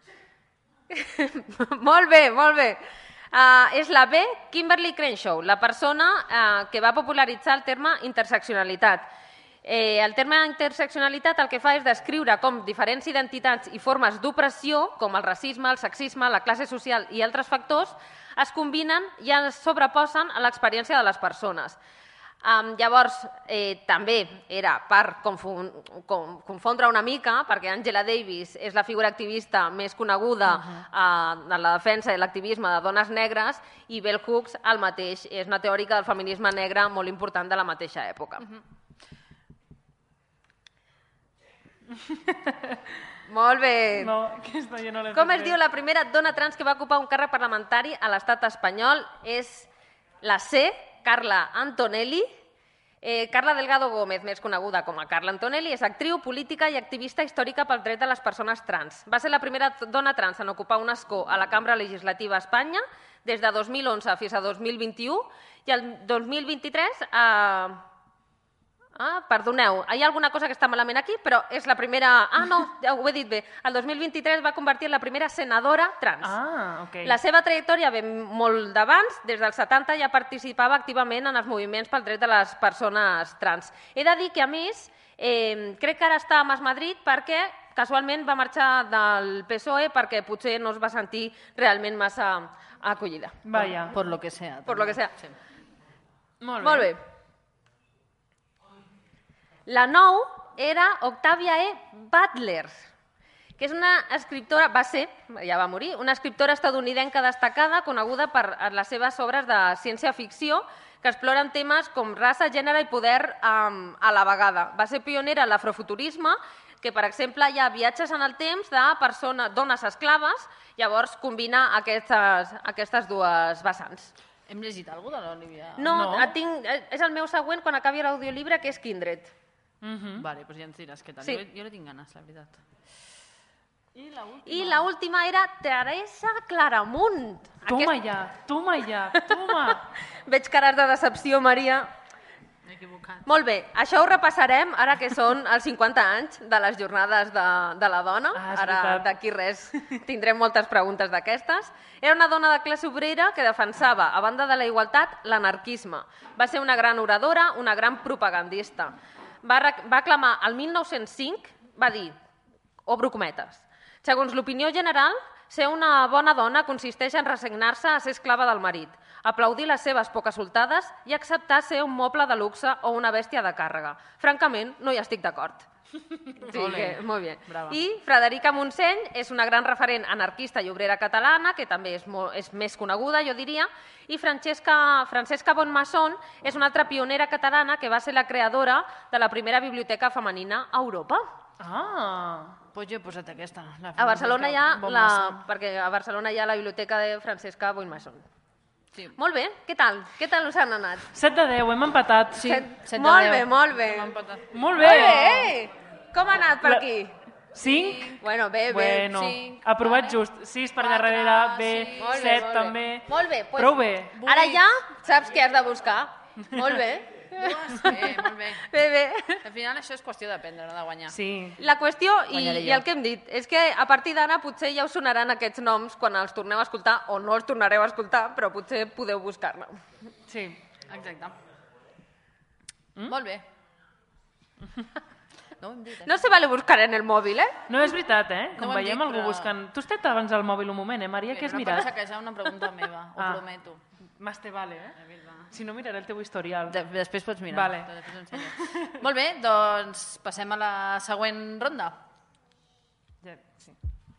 Molt bé, molt bé. Uh, és la B, Kimberly Crenshaw, la persona uh, que va popularitzar el terme interseccionalitat. Eh, el terme interseccionalitat el que fa és descriure com diferents identitats i formes d'opressió, com el racisme, el sexisme, la classe social i altres factors, es combinen i es sobreposen a l'experiència de les persones. Um, llavors, eh, també era per confon com, confondre una mica, perquè Angela Davis és la figura activista més coneguda uh -huh. uh, en la defensa i l'activisme de dones negres, i Bell Hooks el mateix, és una teòrica del feminisme negre molt important de la mateixa època. Uh -huh. Molt bé. No, aquesta jo no l'he Com fet es bé. diu la primera dona trans que va ocupar un càrrec parlamentari a l'estat espanyol? És la C, Carla Antonelli. Eh, Carla Delgado Gómez, més coneguda com a Carla Antonelli, és actriu, política i activista històrica pel dret de les persones trans. Va ser la primera dona trans en ocupar un escó a la Cambra Legislativa a Espanya des de dos mil onze fins a dos mil vint-i-u, i el dos mil vint-i-tres... Eh, Ah, perdoneu, hi ha alguna cosa que està malament aquí, però és la primera... Ah, no, ja ho he dit bé. El dos mil vint-i-tres va convertir en la primera senadora trans. Ah, ok. La seva trajectòria ve molt d'abans, des dels setanta ja participava activament en els moviments pel dret de les persones trans. He de dir que, a més, eh, crec que ara està a Mas Madrid perquè casualment va marxar del P S O E perquè potser no es va sentir realment massa acollida. Vaya. Por lo que sea. Por lo que sea. Sí. Molt bé. Molt bé. La nou era Octavia E. Butler, que és una escriptora, va ser, ja va morir, una escriptora estadounidenca destacada, coneguda per les seves obres de ciència-ficció, que exploren temes com raça, gènere i poder um, a la vegada. Va ser pionera en l'afrofuturisme, que, per exemple, hi ha viatges en el temps de persones, dones esclaves, llavors combina aquestes, aquestes dues vessants. Hem llegit alguna cosa de l'Olivia? No, No. Tinc, és el meu següent quan acabi l'audiollibre, que és Kindred. Vale, doncs ja ens diràs què tal. Sí. Jo no tinc ganes, la veritat. I l'última era Teresa Claramunt. Toma ja, toma ja, toma. Veig cares de decepció, Maria. M'he equivocat. Molt bé, això ho repassarem ara que són els cinquanta anys de les jornades de, de la dona. Ah, és Ara veritat. d'aquí res tindrem moltes preguntes d'aquestes. Era una dona de classe obrera que defensava, a banda de la igualtat, l'anarquisme. Va ser una gran oradora, una gran propagandista. Va, rec- va aclamar el mil nou-cents cinc, va dir, obro cometes, segons l'opinió general, ser una bona dona consisteix en resignar-se a ser esclava del marit, aplaudir les seves poques soltades i acceptar ser un moble de luxe o una bèstia de càrrega. Francament, no hi estic d'acord. Sí, Ole. que, molt bé. Brava. I Frederica Montseny és una gran referent anarquista i obrera catalana, que també és, molt, és més coneguda, jo diria, i Francesca, Francesca Bonmasson és una altra pionera catalana que va ser la creadora de la primera biblioteca femenina a Europa. Ah, Doncs jo he posat aquesta. La A Barcelona hi ha Bon la, Maçon. perquè a Barcelona hi ha la biblioteca de Francesca Bonmasson. Sí. Molt bé, què tal? Què tal us han anat? set de deu, hem empatat. Sí, Set- set de molt deu. bé, molt bé. Hem empatat. Molt bé. Molt bé! Com ha anat per La- aquí? cinc? Bueno, bé, bé. Bueno, cinc, aprovat vale. just. sis per Quatre, darrere, bé, sí. Molt bé, set molt bé. també. Molt bé, doncs, Prou bé. ara ja saps què has de buscar. Molt bé. Dues, bé, molt bé. Bé, bé. Al final això és qüestió d'aprendre, no de guanyar. Sí. La qüestió, i, Guanyaré i jo. el que hem dit, és que a partir d'ara potser ja us sonaran aquests noms quan els torneu a escoltar, o no els tornareu a escoltar, però potser podeu buscar-ne. Sí. Exacte. Mm? Molt bé. No ho hem dit, eh? No se vale buscar en el mòbil, eh? No, és veritat, eh? No Com ho hem veiem dit, algú però- buscant... Tu has tret abans el mòbil un moment, eh, Maria? Què has no mirat? pensa que és una pregunta meva, ho Ah. prometo. Más te vale, eh? Si no, miraré el teu historial. De després pots mirar. Vale. Després ho ensenyo. Molt bé, doncs passem a la següent ronda. Ja, sí.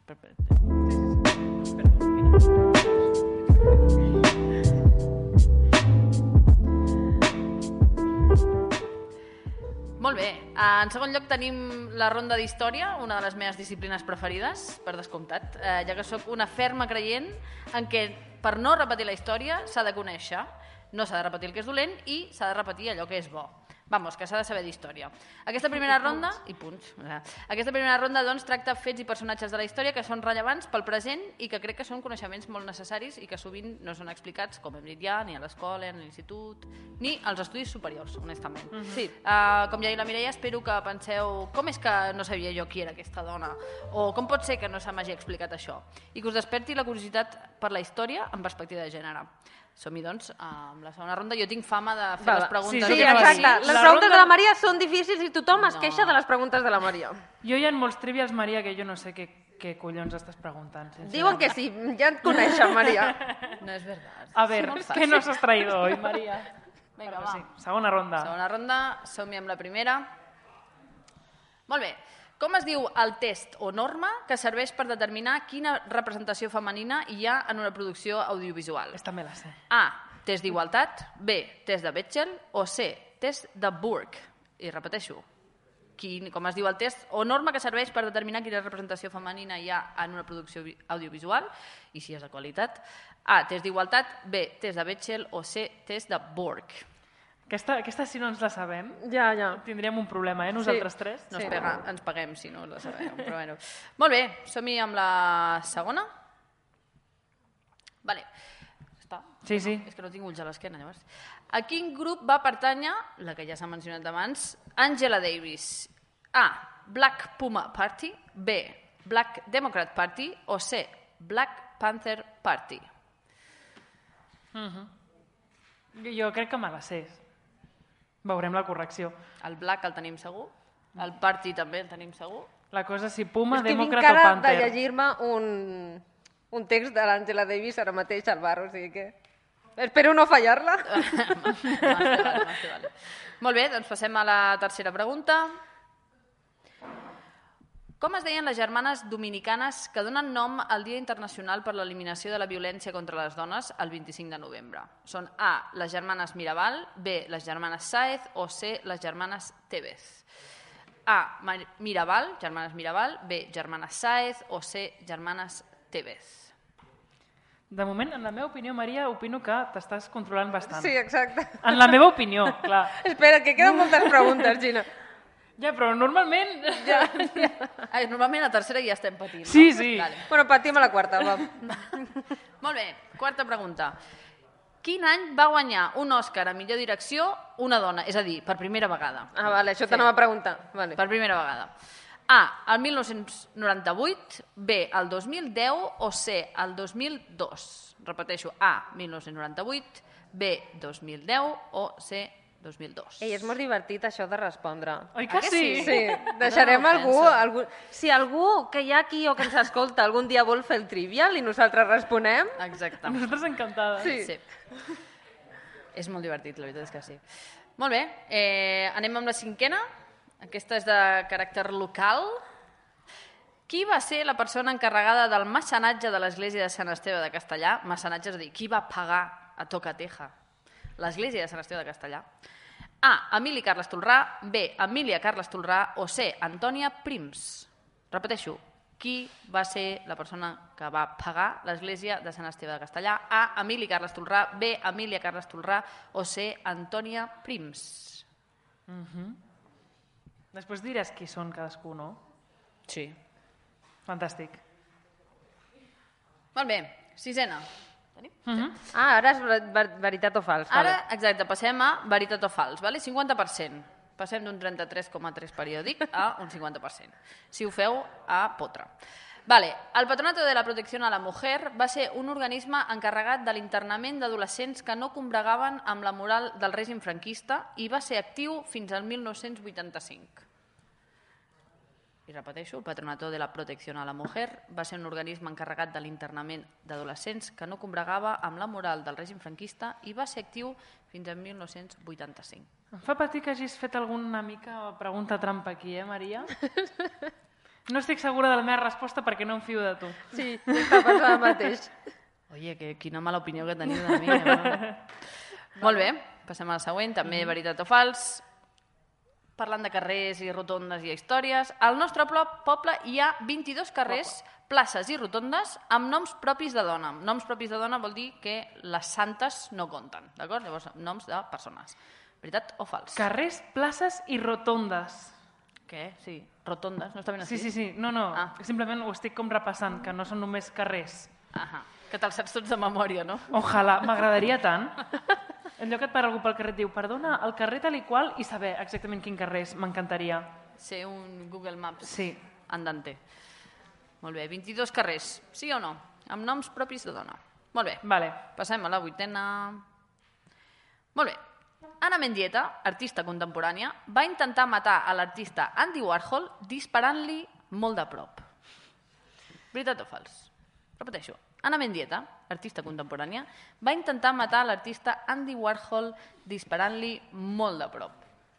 Molt bé. En segon lloc tenim la ronda d'història, una de les meves disciplines preferides, per descomptat, eh, ja que sóc una ferma creient en què per no repetir la història s'ha de conèixer, no s'ha de repetir el que és dolent i s'ha de repetir allò que és bo. Vamos, que s'ha de saber d'història. Aquesta primera ronda... I punts. Aquesta primera ronda doncs, tracta fets i personatges de la història que són rellevants pel present i que crec que són coneixements molt necessaris i que sovint no són explicats, com hem dit ja, ni a l'escola, ni a l'institut, ni als estudis superiors, honestament. Sí. Uh, com ja ha dit la Mireia, espero que penseu com és que no sabia jo qui era aquesta dona o com pot ser que no se m'hagi explicat això i que us desperti la curiositat per la història en perspectiva de gènere. Som-hi, doncs, amb la segona ronda. Jo tinc fama de fer Va, les va. preguntes. Sí, Sí, jo anava a dir, exacte. Les la preguntes ronda- de la Maria són difícils i tothom es No. queixa de les preguntes de la Maria. Jo hi ha molts trivials, Maria, que jo no sé què, què collons estàs preguntant. sincerament. Diuen que sí, ja et coneixen, Maria. No és veritat. A ver, És molt ¿qué fàcil. nos has traído hoy, Maria? Vinga, Però va. sí, segona ronda. Segona ronda, som-hi amb la primera. Molt bé. Com es diu el test o norma que serveix per determinar quina representació femenina hi ha en una producció audiovisual? Esta me la sé. A. Test d'igualtat. B. Test de Bechdel. O C. Test de Burke. I repeteixo. Quin, com es diu el test o norma que serveix per determinar quina representació femenina hi ha en una producció vi- audiovisual i si és de qualitat. A. Test d'igualtat. B. Test de Bechdel. O C. Test de Burke. Aquesta, aquesta si no ens la sabem, Ja, ja. tindríem un problema, eh, nosaltres tres. No Sí. es pega, ens paguem si no la sabem. Però bueno. Molt bé, som-hi amb la segona. Vale. Està? Sí, sí. És que no tinc ulls a l'esquena, llavors. A quin grup va pertànyer, la que ja s'ha mencionat abans, Angela Davis? A. Black Puma Party. B. Black Democrat Party. O C. Black Panther Party. Jo, jo crec que me la sé. Veurem la correcció. El Black el tenim segur. El Party també el tenim segur. La cosa és si Puma, És que vinc Demòcrata o cara de Panther. llegir-me un, un text de l'Àngela Davis ara mateix al bar, o sigui que... Espero no fallar-la. Más te vale, más te vale. Molt bé, doncs passem a la tercera pregunta. Com es deien les germanes dominicanes que donen nom al Dia Internacional per l'Eliminació de la Violència contra les Dones el vint-i-cinc de novembre? Són A, les germanes Mirabal, B, les germanes Sáez o C, les germanes Tevez. A, Mar- Mirabal, germanes Mirabal, B, germanes Sáez o C, germanes Tevez. De moment, en la meva opinió, Maria, opino que t'estàs controlant bastant. Sí, exacte. En la meva opinió, clar. Espera, que queden moltes preguntes, Gina. Ja, però normalment... Ja, ja. Ai, normalment a la tercera ja estem patint, no? Sí, sí. Vale. Bueno, patim a la quarta, va. Molt bé, quarta pregunta. Quin any va guanyar un Òscar a millor direcció una dona? És a dir, per primera vegada. Ah, vale, això t'anava a preguntar. Vale. Per primera vegada. A, el mil nou-cents noranta-vuit, B, el dos mil deu o C, el dos mil dos. Repeteixo, A, mil nou-cents noranta-vuit, B, dos mil deu o C, dos mil dos. Ei, és molt divertit això de respondre. Oi que sí? Sí, deixarem No, algú, pensa. algú... Si algú que hi ha aquí o que ens escolta algun dia vol fer el trivial i nosaltres responem... Exacte. Nosaltres encantades. Sí. Sí. És molt divertit, la veritat és que sí. Molt bé, eh, anem amb la cinquena. Aquesta és de caràcter local. Qui va ser la persona encarregada del mecenatge de l'església de Sant Esteve de Castellà? Mecenatge, és a dir, qui va pagar a Tocateja l'església de Sant Esteve de Castellà? A, Emili Carles Tolrà, B, Emília Carles Tolrà o C, Antònia Prims. Repeteixo, qui va ser la persona que va pagar l'església de Sant Esteve de Castellà? A, Emili Carles Tolrà, B, Emília Carles Tolrà o C, Antònia Prims. Després diràs qui són cadascú, no? Sí. Fantàstic. Molt bé, sisena. Tenim? Ah, ara és ver- ver- veritat o fals. Ara, Vale. exacte, passem a veritat o fals, vale? cinquanta per cent. Passem d'un trenta-tres coma tres periòdic a un cinquanta per cent. Si ho feu, a potre. Vale. El Patronato de la Protección a la Mujer va ser un organisme encarregat de l'internament d'adolescents que no combregaven amb la moral del règim franquista i va ser actiu fins al mil nou-cents vuitanta-cinc. I repeteixo, el Patronato de la Protección a la Mujer va ser un organisme encarregat de l'internament d'adolescents que no combregava amb la moral del règim franquista i va ser actiu fins al mil nou-cents vuitanta-cinc. Em fa patir que hagis fet alguna mica pregunta trampa aquí, eh, Maria? No estic segura de la meva resposta perquè no em fio de tu. Sí, està pensant el mateix. Oye, que, quina mala opinió que teniu de mi. Eh? Molt bé, passem a la següent, també veritat o fals. Parlant de carrers i rotondes i històries, al nostre plo- poble hi ha vint-i-dos carrers, places i rotondes amb noms propis de dona. Noms propis de dona vol dir que les santes no compten, d'acord? Llavors, noms de persones. Veritat o fals? Carrers, places i rotondes. Què? Sí, rotondes, no està ben Sí, així? sí, sí. No, no. Ah. Simplement ho estic com repassant, que no són només carrers. Ahà. Que te'ls saps tots de memòria, no? Ojalà, m'agradaria tant. El lloc que et para algú pel carrer et diu perdona, el carrer tal i qual i saber exactament quin carrer és, m'encantaria. Ser un Google Maps Sí. andante. Molt bé, vint-i-dos carrers, sí o no? Amb noms propis de dona. Molt bé, Vale. passem a la vuitena. Molt bé. Anna Mendieta, artista contemporània, va intentar matar a l'artista Andy Warhol disparant-li molt de prop. Veritat o fals? Repeteixo. Anna Mendieta, artista contemporània, va intentar matar l'artista Andy Warhol disparant-li molt de prop.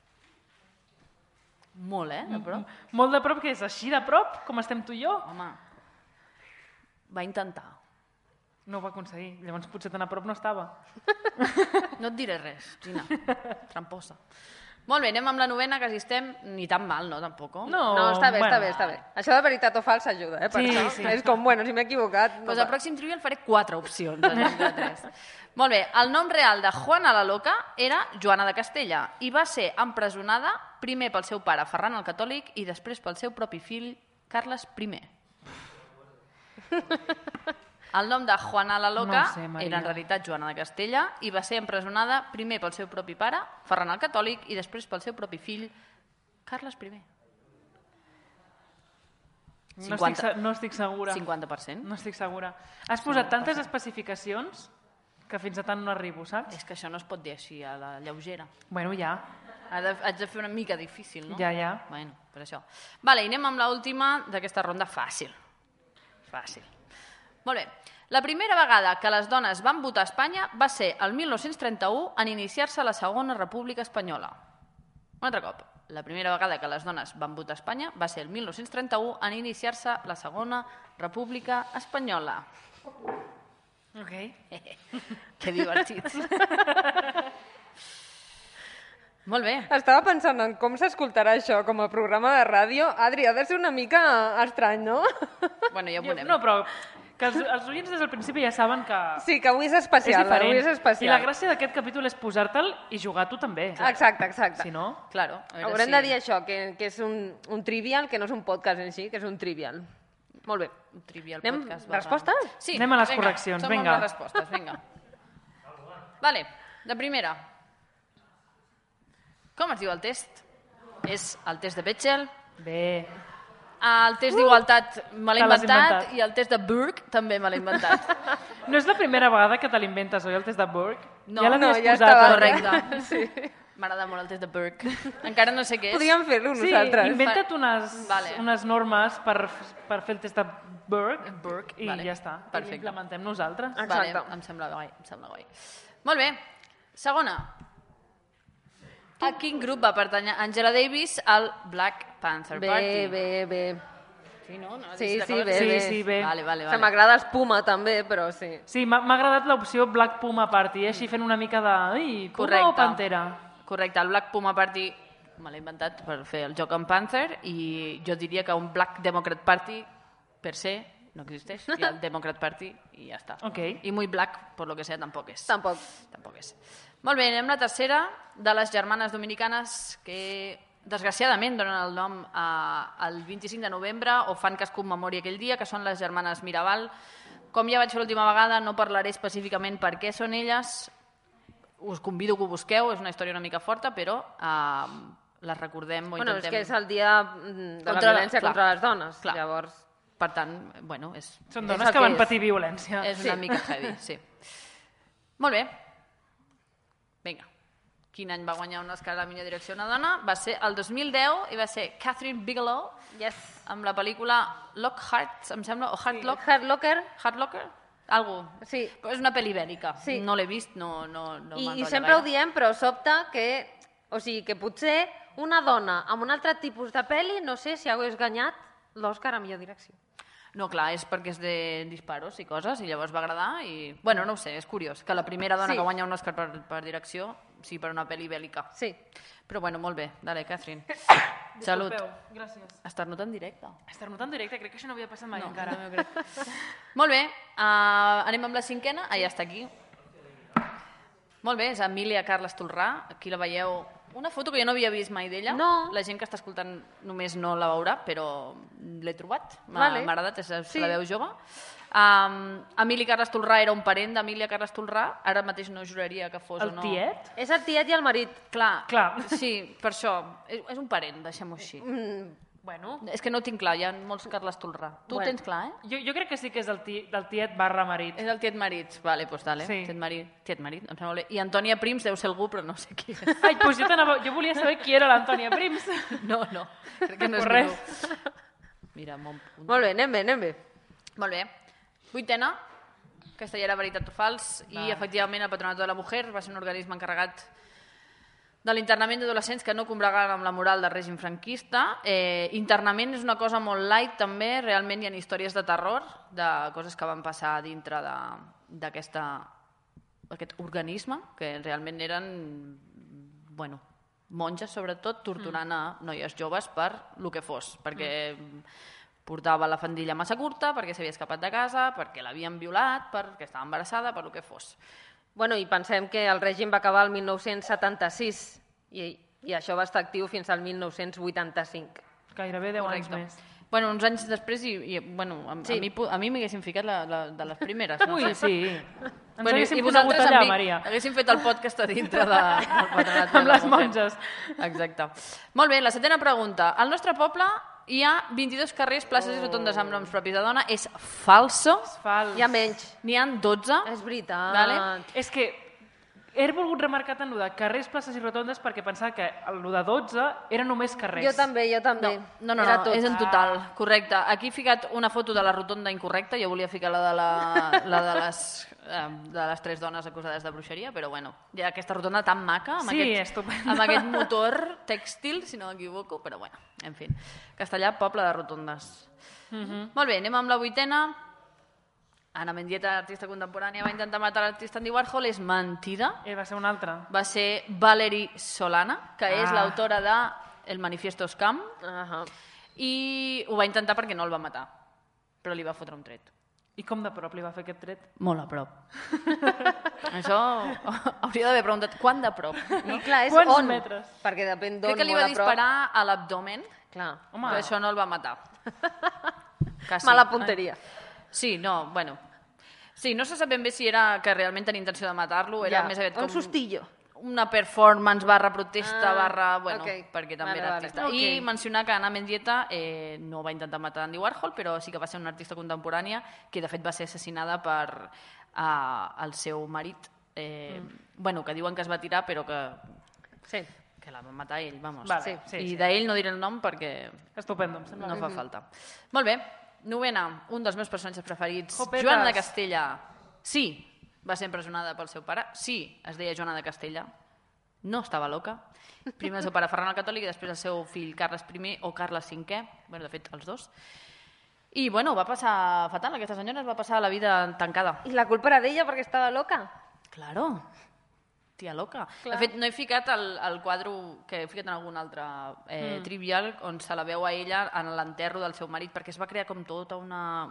Molt, eh? De prop. Molt de prop, que és així de prop, com estem tu i jo? Home, va intentar. No ho va aconseguir, llavors potser tan a prop no estava. No et diré res, Gina. Tramposa. Molt bé, anem amb la novena, que si estem ni tan mal, no, tampoc. No, No, està bé, bueno. està bé, està bé. Això de veritat o fals ajuda, eh? Per Sí, això. sí. És com, bueno, si m'he equivocat... Doncs al pròxim trivial faré quatre opcions, en lloc de tres. Molt bé, el nom real de Juana la Loca era Joana de Castella i va ser empresonada primer pel seu pare Ferran el Catòlic i després pel seu propi fill Carles primer. El nom de Juana la Loca No ho sé, Maria. era en realitat Joana de Castella i va ser empresonada primer pel seu propi pare, Ferran el Catòlic, i després pel seu propi fill, Carles primer. No estic, se- no estic segura. cinquanta per cent. No estic segura. Has posat tantes especificacions que fins a tant no arribo, saps? És que això no es pot dir així a la lleugera. Bueno, ja. Ha de, haig de fer una mica difícil, no? Ja, ja. Bueno, per això. Vale, i anem amb l'última d'aquesta ronda fàcil. Fàcil. Molt bé. La primera vegada que les dones van votar a Espanya va ser el mil nou-cents trenta-u en iniciar-se la Segona República Espanyola. Un altre cop. La primera vegada que les dones van votar a Espanya va ser el mil nou-cents trenta-u en iniciar-se la Segona República Espanyola. Ok. Que divertit. Molt bé. Estava pensant en com s'escoltarà això com a programa de ràdio. Adri, ha de ser una mica estrany, no? Bueno, ja ho Jo, veurem. no, però Que els, els oients des del principi ja saben que Sí, que avui és és especial. diferent. Avui és especial. I la gràcia d'aquest capítol és posar-te'l i jugar tu també. Exacte, exacte. Si no... Claro. a veure Haurem si- de dir això, que, que és un, un trivial, que no és un podcast en si, que és un trivial. Molt bé. Un trivial Anem- podcast. barra- respostes? Sí, Anem a les vinga, correccions, som vinga. amb les respostes, vinga. Vale, de primera. Com es diu el test? És el test de Bechdel, Bé. el test d'igualtat me l'he Te l'has inventat, inventat. i el test de Burke també me l'he inventat. No és la primera vegada que te l'inventes, oi, el test de Burke? No, ja l'havies no, ja posat. estava. eh? Correcte. Sí. M'agrada molt el test de Burke. Encara no sé què és. Podríem fer-lo Sí, nosaltres. inventa't unes, Vale. unes normes per, per fer el test de Burke, Burke, i vale. ja està. I Perfecte. l'implementem nosaltres. Exacte. Vale, em sembla guai, em sembla guai. Molt bé. Segona. A quin grup va pertànyer Angela Davis al Black Panther Bé, Party? bé, bé. Sí, no? no Sí, has sí, dit bé, Sí, bé. sí, bé. Vale, vale, Se vale. m'agrada espuma també, però sí. Sí, m'ha m'ha agradat l'opció Black Puma Party, així fent una mica de... Ai, Puma Correcte. o Pantera? Correcte, el Black Puma Party me l'he inventat per fer el joc amb Panther i jo diria que un Black Democrat Party per se no existeix, hi ha el Democrat Party i ja està. Ok. I muy black, por lo que sea, tampoc és. Tampoc. Tampoc és. Molt bé, anem a la tercera de les germanes dominicanes que desgraciadament donen el nom a, al vint-i-cinc de novembre o fan que es commemori aquell dia, que són les germanes Mirabal. Com ja vaig fer l'última vegada, no parlaré específicament per què són elles, us convido que ho busqueu, és una història una mica forta, però eh, les recordem o Bueno, és intentem... que és el dia mm, de la Contra la- violència clar, contra les dones. clar. Llavors, Per tant, bueno, és, Són És dones el que que van és. patir violència. és una Sí. mica heavy, sí. Molt bé. Vinga. Quin any va guanyar un Oscar a la millor direcció una dona? Va ser el dos mil deu i va ser Catherine Bigelow yes. amb la pel·lícula Lockhart, em sembla, o Heartlock? Hurt Locker. Heartlocker? Algo. Sí. Però és una pel·li ibèrica. Sí. No l'he vist, no, no, no I, I m'enrotlla sempre ho gaire. diem, però sobta que... O sigui, que potser una dona amb un altre tipus de pel·li, no sé si hagués guanyat l'Oscar a millor direcció. No, clar, és perquè és de disparos i coses, i llavors va agradar, i... Bueno, no ho sé, és curiós, que la primera dona Sí. que guanya un Oscar per, per direcció, sí, per una pel·li bèl·lica. Sí. Però bueno, molt bé. Dale, Catherine. Salut. Disculpeu, gràcies. Esternut en directe. Esternut en directe, crec que això no havia passat mai No, encara. no m'ho crec. Molt bé, uh, anem amb la cinquena. Ah, ja està aquí. Molt bé, és Emília Carles Tolrà. Aquí la veieu. Una foto que jo no havia vist mai d'ella. No. La gent que està escoltant només no la veurà, però l'he trobat. M'ha Vale. m'ha agradat, és, se Sí. la veu jove. Um, Emili Carles Tolrà era un parent d'Emília Carles Tolrà. Ara mateix no juraria que fos El o no. tiet? És el tiet i el marit. Clar, Clar. sí, per això. És, és un parent, deixem-ho així. Mm, bueno, És que no ho tinc clar, hi ha molts Carles Tolrà. Tu Bueno. ho tens clar, eh? Jo, jo crec que sí que és el, ti, del tiet barra marit. És el tiet marit. Vale, doncs dale. Sí. Tiet marit, tiet marit, em sembla molt bé. I Antònia Prims deu ser algú, però no sé qui és. Ai, doncs jo, t'anava- jo volia saber qui era l'Antònia Prims. No, no, crec que no és Per res. ningú. Mira, mon punt. molt bé, anem bé, anem bé. Molt bé. Vuitena, aquesta ja era veritat o fals, i Va. efectivament el Patronato de la Mujer va ser un organisme encarregat de l'internament d'adolescents que no combregaven amb la moral del règim franquista. Eh, internament és una cosa molt light també, realment hi ha històries de terror, de coses que van passar dintre d'aquest organisme, que realment eren, bueno, monges sobretot, torturant a noies joves per lo que fos, perquè portava la faldilla massa curta, perquè s'havia escapat de casa, perquè l'havien violat, perquè estava embarassada, per lo que fos. Bueno, i pensem que el règim va acabar el mil nou-cents setanta-sis i, i això va estar actiu fins al mil nou-cents vuitanta-cinc. Gairebé deu anys Correcte. més. Bueno, uns anys després, i, i bueno, a, Sí. a mi, pu- a mi m'haguessin ficat la, la, de les primeres. No Ui, sé. sí. Ens Bueno, haguéssim i conegut vosaltres allà, amb mi Maria. haguéssim fet el podcast a dintre de, del Patronat de Amb la les Mujer. monges. Exacte. Molt bé, la setena pregunta. Al nostre poble hi ha vint-i-dos carrers, places i rotondes amb noms propis de dona. És falso. Fals. Hi ha menys. N'hi ha dotze. És veritat. Vale. És que he volgut remarcar tant el de carrers, places i rotondes perquè pensava que el de dotze era només carrers. Jo també, jo també. No, no, Era no, tot. és en total, correcte. Aquí he ficat una foto de la rotonda incorrecta, jo volia ficar la de, la, la de, les, eh, de les tres dones acusades de bruixeria, però bueno, hi ha aquesta rotonda tan maca, amb, Sí, aquest, estupenda. amb aquest motor tèxtil, si no m'equivoco, però bueno, en fi. Castellà, poble de rotondes. Mhm. Molt bé, anem amb la vuitena. Ana Mendieta, artista contemporània, va intentar matar l'artista Andy Warhol, és mentida. Eh, va ser un altre. Va ser Valerie Solana, que és Ah. l'autora de El Manifiesto Scam, Uh -huh. i ho va intentar perquè no el va matar, però li va fotre un tret. I com de prop li va fer aquest tret? Molt a prop. Això hauria d'haver preguntat quan de prop. I clar, és Quants on? metres? Perquè depèn d'on, Crec que li va molt a prop. disparar a l'abdomen, Clar. Home. però això no el va matar. Quasi. Mala punteria. Sí, no, bueno. Sí, no se sap ben bé si era que realment tenia intenció de matar-lo, era Ja, més aviat un com sustillo. una performance barra protesta Ah, barra... Bueno, ok. perquè també Vale, era vale. artista. Ok. I mencionar que Anna Mendieta eh, no va intentar matar Andy Warhol, però sí que va ser una artista contemporània que de fet va ser assassinada per uh, el seu marit, eh, mm. bueno, que diuen que es va tirar però que, Sí. que la va matar ell, vamos. Vale, Sí. sí, I sí. d'ell no diré el nom perquè Estupendo, em sembla. no fa falta. Molt bé, novena, un dels meus personatges preferits, Jopetes. Joana de Castella. Sí, va ser empresonada pel seu pare. Sí, es deia Joana de Castella. No estava loca. Primer el seu pare Ferran el Catòlic i després el seu fill Carles primer o Carles cinquè. Bueno, de fet, els dos. I, bueno, va passar fatal. Aquesta senyora es va passar la vida tancada. I la culpa era d'ella perquè estava loca? Claro. Tia loca. Clar. De fet, no he ficat el, el quadre que he ficat en algun altre eh, mm. trivial on se la veu a ella en l'enterro del seu marit, perquè es va crear com tota una...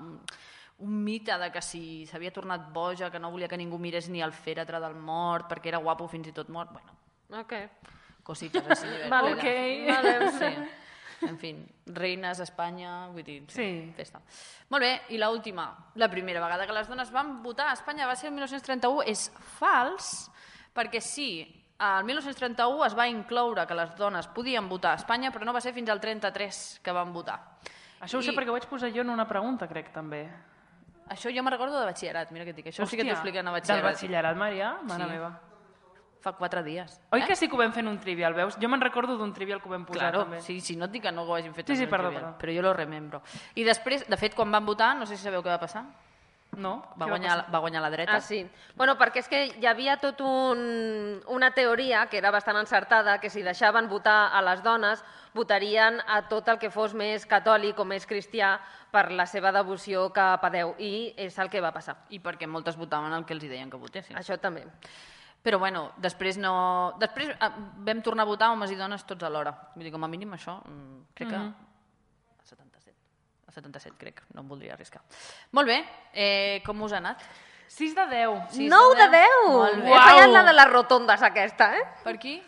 un mite de que si s'havia tornat boja, que no volia que ningú mirés ni el fèretre del mort, perquè era guapo fins i tot mort. Bueno, Ok. cosites així. Vale. Ok. Vale. Sí. En fi, reines d'Espanya, vull dir, Sí. festa. Molt bé, i l'última. La primera vegada que les dones van votar a Espanya va ser el mil nou-cents trenta-u. És fals, perquè sí, el mil nou-cents trenta-u es va incloure que les dones podien votar a Espanya, però no va ser fins al trenta-tres que van votar. Això ho sé I- perquè ho vaig posar jo en una pregunta, crec, també. Això jo me recordo de batxillerat, mira què et dic. Això sí que t'ho expliquen a Del batxillerat. batxillerat, Maria? Mare Sí. meva. Fa quatre dies. Oi que sí que ho vam fer en un trivial, veus? Jo me'n recordo d'un trivial que ho vam posar, Claro, també. sí, sí, no et dic que no ho hagin fet Sí, sí, en el perdó, trivial, perdó. però jo lo remembro. I després, de fet, quan van votar, no sé si sabeu què va passar, No? va Què guanyar, passar? va guanyar la dreta. Ah, sí. Bueno, perquè és que hi havia tot un, una teoria que era bastant encertada, que si deixaven votar a les dones, votarien a tot el que fos més catòlic o més cristià per la seva devoció cap a Déu. I és el que va passar. I perquè moltes votaven el que els hi deien que votessin. Això també. Però bueno, després no... Després eh, vam tornar a votar homes i dones tots alhora. Vull dir, com a mínim això, mm, crec que... Mhm. A setanta-set. A setanta-set, crec. No em voldria arriscar. Molt bé. Eh, com us ha anat? sis de deu. Sis nou de de deu. deu! Molt bé. He fallat la de les rotondes, aquesta, eh? Per aquí?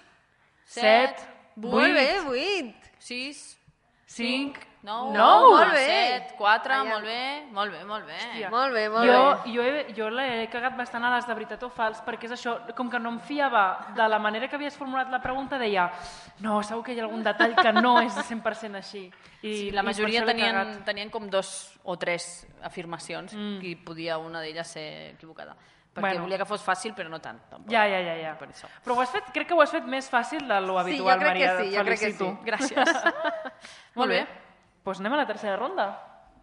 Set, vuit, Molt bé, vuit. sis, cinc, nou, nou. Molt bé. set, quatre, Allà. molt bé, molt bé, molt bé. Hòstia. Molt bé, molt Jo, bé. jo, he, jo l'he cagat bastant a les de veritat o fals, perquè és això, com que no em fiava de la manera que havies formulat la pregunta, deia, no, segur que hi ha algun detall que no és de cent per cent així. I, Sí, la i per majoria això l'he tenien, cagat. tenien com dos o tres afirmacions Mm. i podia una d'elles ser equivocada. Perquè Bueno. volia que fos fàcil, però no tant. Tampoc. Ja, ja, ja, ja. Per això. Però ho has fet, crec que ho has fet més fàcil de lo habitual, jo crec que Maria. sí, et jo crec que felicito. sí. Gràcies. Molt bé. Doncs anem a la tercera ronda.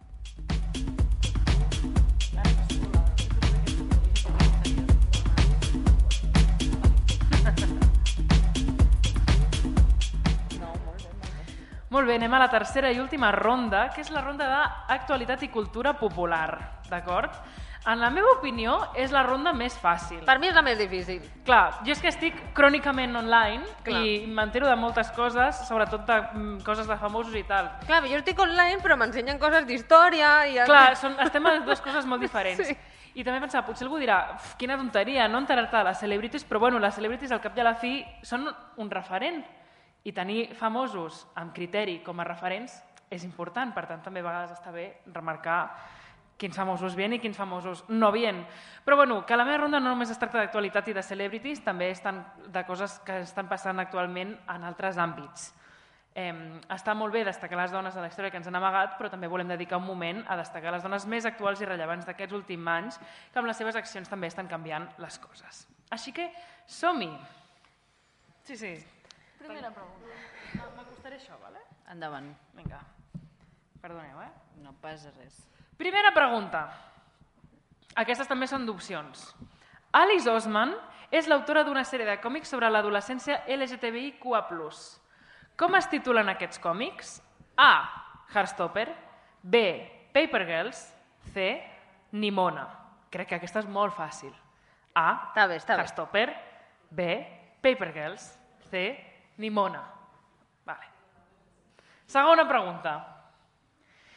Molt bé, anem a la tercera i última ronda, que és la ronda d'actualitat i cultura popular, d'acord? En la meva opinió, és la ronda més fàcil. Per mi és la més difícil. Clar, jo és que estic crònicament online Clar. i m'entero de moltes coses, sobretot de mm, coses de famosos i tal. Clar, jo estic online, però m'ensenyen coses d'història i... Clar, són, estem a dues coses molt diferents. Sí. I també pensava, potser algú dirà, "Uf, quina tonteria, no enterar-te de les celebrities", però bueno, les celebrities al cap i a la fi són un referent. I tenir famosos amb criteri com a referents és important, per tant també a vegades està bé remarcar quins famosos vien i quins famosos no vien. Però bueno, que la meva ronda no només es tracta d'actualitat i de celebrities, també estan de coses que estan passant actualment en altres àmbits. Eh, està molt bé destacar les dones de la història que ens han amagat, però també volem dedicar un moment a destacar les dones més actuals i rellevants d'aquests últims anys, que amb les seves accions també estan canviant les coses. Així que som-hi! Sí, sí. Primera pregunta. M'acostaré això, vale? Endavant. Vinga. Perdoneu, eh? No passa res. Primera pregunta. Aquestes també són d'opcions. Alice Oseman és l'autora d'una sèrie de còmics sobre l'adolescència L G T B I Q A plus. Com es titulen aquests còmics? A. Heartstopper. B. Paper Girls. C. Nimona. Crec que aquesta és molt fàcil. A. Està bé, està bé. Heartstopper. B. Paper Girls. C. Nimona. Vale. Segona pregunta.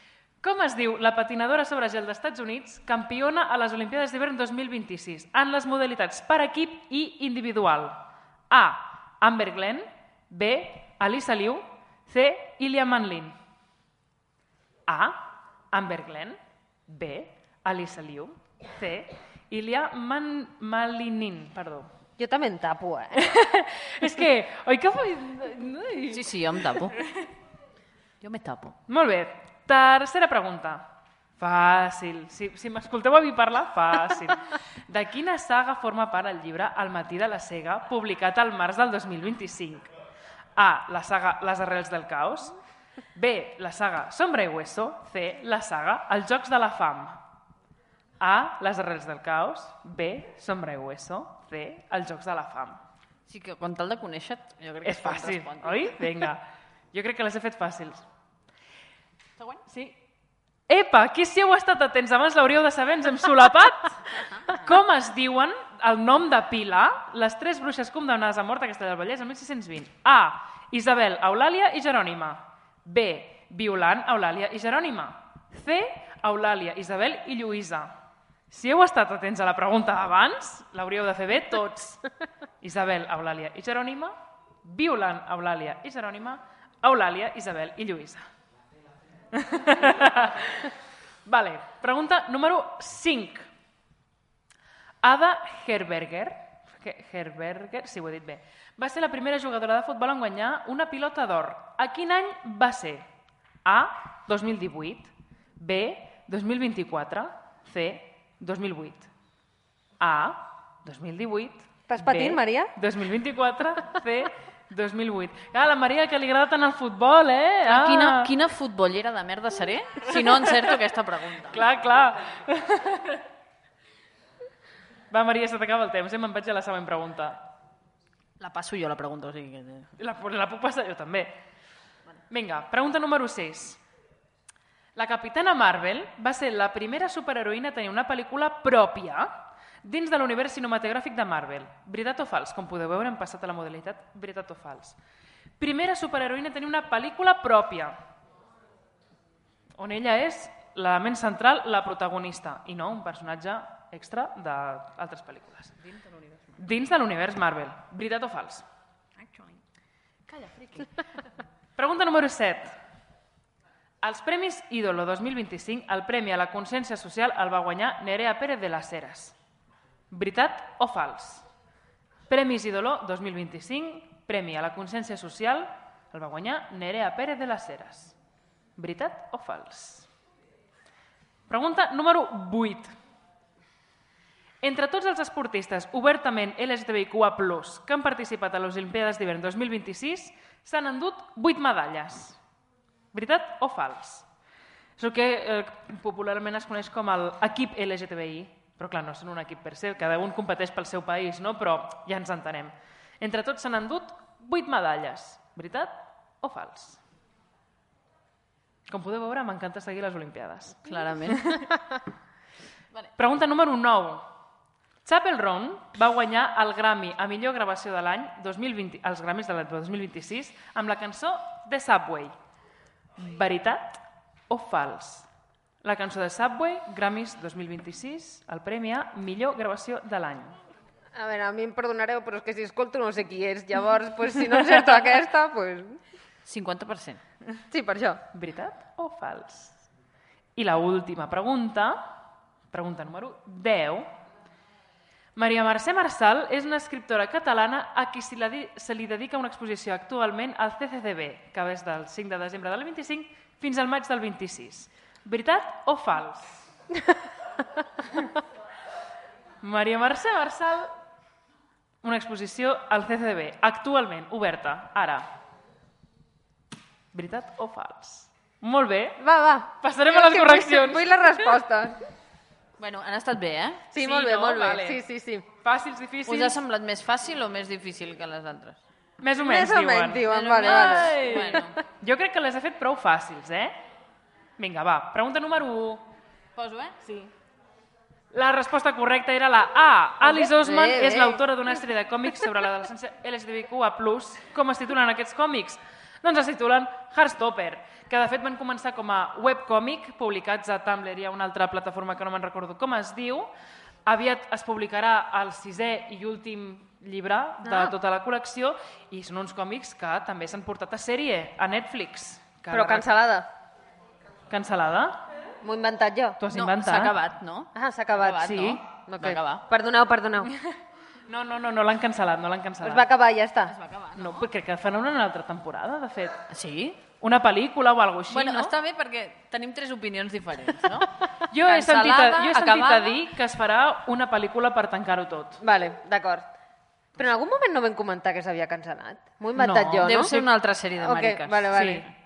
Com es diu la patinadora sobre gel d'Estats Units campiona a les Olimpíades d'hivern dos mil vint-i-sis en les modalitats per equip i individual? A. Amber Glenn. B. Alyssa Liu. C. Ilia Manlin. A. Amber Glenn. B. Alyssa Liu. C. Ilia Man Malinin. Perdó. Jo també em tapo, eh? És que... Oi que... Sí, sí, jo em tapo. Jo me tapo. Molt bé. Tercera pregunta. Fàcil. Si, si m'escolteu a mi parlar, fàcil. De quina saga forma part el llibre El matí de la Sega, publicat al març del dos mil vint-i-cinc? A. La saga Les arrels del caos. B. La saga Sombra y Hueso. C. La saga Els jocs de la fam. A. Les arrels del caos. B. Sombra y Hueso. C. Els jocs de la fam. Sí que, quan tal de conèixer-te, jo crec que És fàcil, oi? Vinga. Jo crec que les he fet fàcils. Següent? Sí. Epa, qui si heu estat atents abans l'hauríeu de saber, ens hem solapat. Com es diuen el nom de pila les tres bruixes condemnades a mort a Castellar del Vallès el mil sis-cents vint? A. Isabel, Eulàlia i Jerònima. B. Violant, Eulàlia i Jerònima. C. Eulàlia, Isabel i Lluïsa. Si heu estat atents a la pregunta abans, l'hauríeu de fer bé tots. Isabel, Eulàlia i Jerònima. Violant, Eulàlia i Jerònima. Eulàlia, Isabel i Lluïsa. Vale. Pregunta número cinc. Ada Herberger, Herberger, sí, ho he dit bé, va ser la primera jugadora de futbol en guanyar una pilota d'or. A quin any va ser? A. dos mil divuit. B. dos mil vint-i-quatre. C. dos mil vuit. A. dos mil divuit. Estàs patint, B, Maria? dos mil vint-i-quatre. C. dos mil vuit. Ah, la Maria, que li agrada tant el futbol, eh? Ah. Quina, quina futbolera de merda seré si no encerto aquesta pregunta? Clar, clar. Va, Maria, se t'acaba el temps, eh? Me'n vaig a la següent pregunta. La passo jo, la pregunta. O sigui que... La, la puc passar jo també. Vinga, pregunta número sis. La Capitana Marvel va ser la primera superheroïna a tenir una pel·lícula pròpia dins de l'univers cinematogràfic de Marvel. Veritat o fals? Com podeu veure, hem passat a la modalitat veritat o fals. Primera superheroïna a tenir una pel·lícula pròpia, on ella és l'element central, la protagonista, i no un personatge extra d'altres pel·lícules. Dins de l'univers Marvel. Veritat o fals? Calla, friqui. Pregunta número set. Als Premis Ídolo dos mil vint-i-cinc, el Premi a la Consciència Social el va guanyar Nerea Pérez de las Heras. Veritat o fals? Premis Ídolo dos mil vint-i-cinc, Premi a la Consciència Social, el va guanyar Nerea Pérez de las Heras. Veritat o fals? Pregunta número vuit. Entre tots els esportistes obertament L G T B I Q A plus, que han participat a les Olimpíades d'hivern dos mil vint-i-sis, s'han endut vuit medalles. Veritat o fals? És el que eh, popularment es coneix com l'equip L G T B I, però clar, no són un equip per se, cada un competeix pel seu país, no? Però ja ens entenem. Entre tots s'han endut vuit medalles. Veritat o fals? Com podeu veure, m'encanta seguir les Olimpiades. Clarament. Pregunta número nou. Chappell Roan va guanyar el Grammy a millor gravació de l'any dos mil vint, els Grammys de l'any dos mil vint-i-sis amb la cançó The Subway. Veritat o fals? La cançó de Subway, Grammys dos mil vint-i-sis, el premi a millor gravació de l'any. A veure, a mi em perdonareu, però és que si escolto no sé qui és. Llavors, pues, si no encerto aquesta, pues... cinquanta per cent. Sí, per això. Veritat o fals? I la última pregunta, pregunta número deu. Maria Mercè Marçal és una escriptora catalana a qui se li dedica una exposició actualment al C C C B, que és del cinc de desembre del vint-i-cinc fins al maig del vint-i-sis. Veritat o fals? Maria Mercè Marçal, una exposició al C C C B, actualment, oberta, ara. Veritat o fals? Molt bé. Va, va. Passarem a les correccions. Vull les respostes. Bueno, han estat bé, eh? Sí, Sí, molt bé, no? molt bé. Vale. Sí, sí, sí. Fàcils, Us difícils? ha semblat més fàcil o més difícil que les altres? Més o menys, Més o diuen. menys, diuen. Més o Vale, menys. vale. Bueno. Jo crec que les he fet prou fàcils, eh? Vinga, va. Pregunta número u. Poso, eh? Sí. La resposta correcta era la A. Alice Oseman Bé, és bé. l'autora d'una sèrie de còmics sobre l'adolescència L G B T Q A plus. Com es titulen aquests còmics? Doncs es titulen Heartstopper, que de fet van començar com a webcòmic, publicats a Tumblr i a una altra plataforma que no me'n recordo com es diu. Aviat es publicarà el sisè i últim llibre de tota la col·lecció i són uns còmics que també s'han portat a sèrie, a Netflix. Però cancel·lada. Cancel·lada? M'ho he inventat jo. Tu has No, inventat? s'ha acabat, no? Ah, s'ha acabat. S'ha Sí. no? Va acabar. Perdoneu, perdoneu. No, no, no, no l'han cancel·lat, no l'han Es cancel·lat. va acabar i ja està. Es va acabar, No, perquè crec que fan una altra temporada, de fet. Sí? Una pel·lícula o alguna cosa així, Bueno, no? està bé perquè tenim tres opinions diferents, no? Jo he sentit, a, Cancel·lada, jo he sentit acabada. a dir que es farà una pel·lícula per tancar-ho tot. Vale, d'acord. Però en algun moment no vam comentar que s'havia cancel·lat? M'ho he inventat No. jo, no? Deu ser una altra sèrie de Ok, mariques. vale, vale. Sí.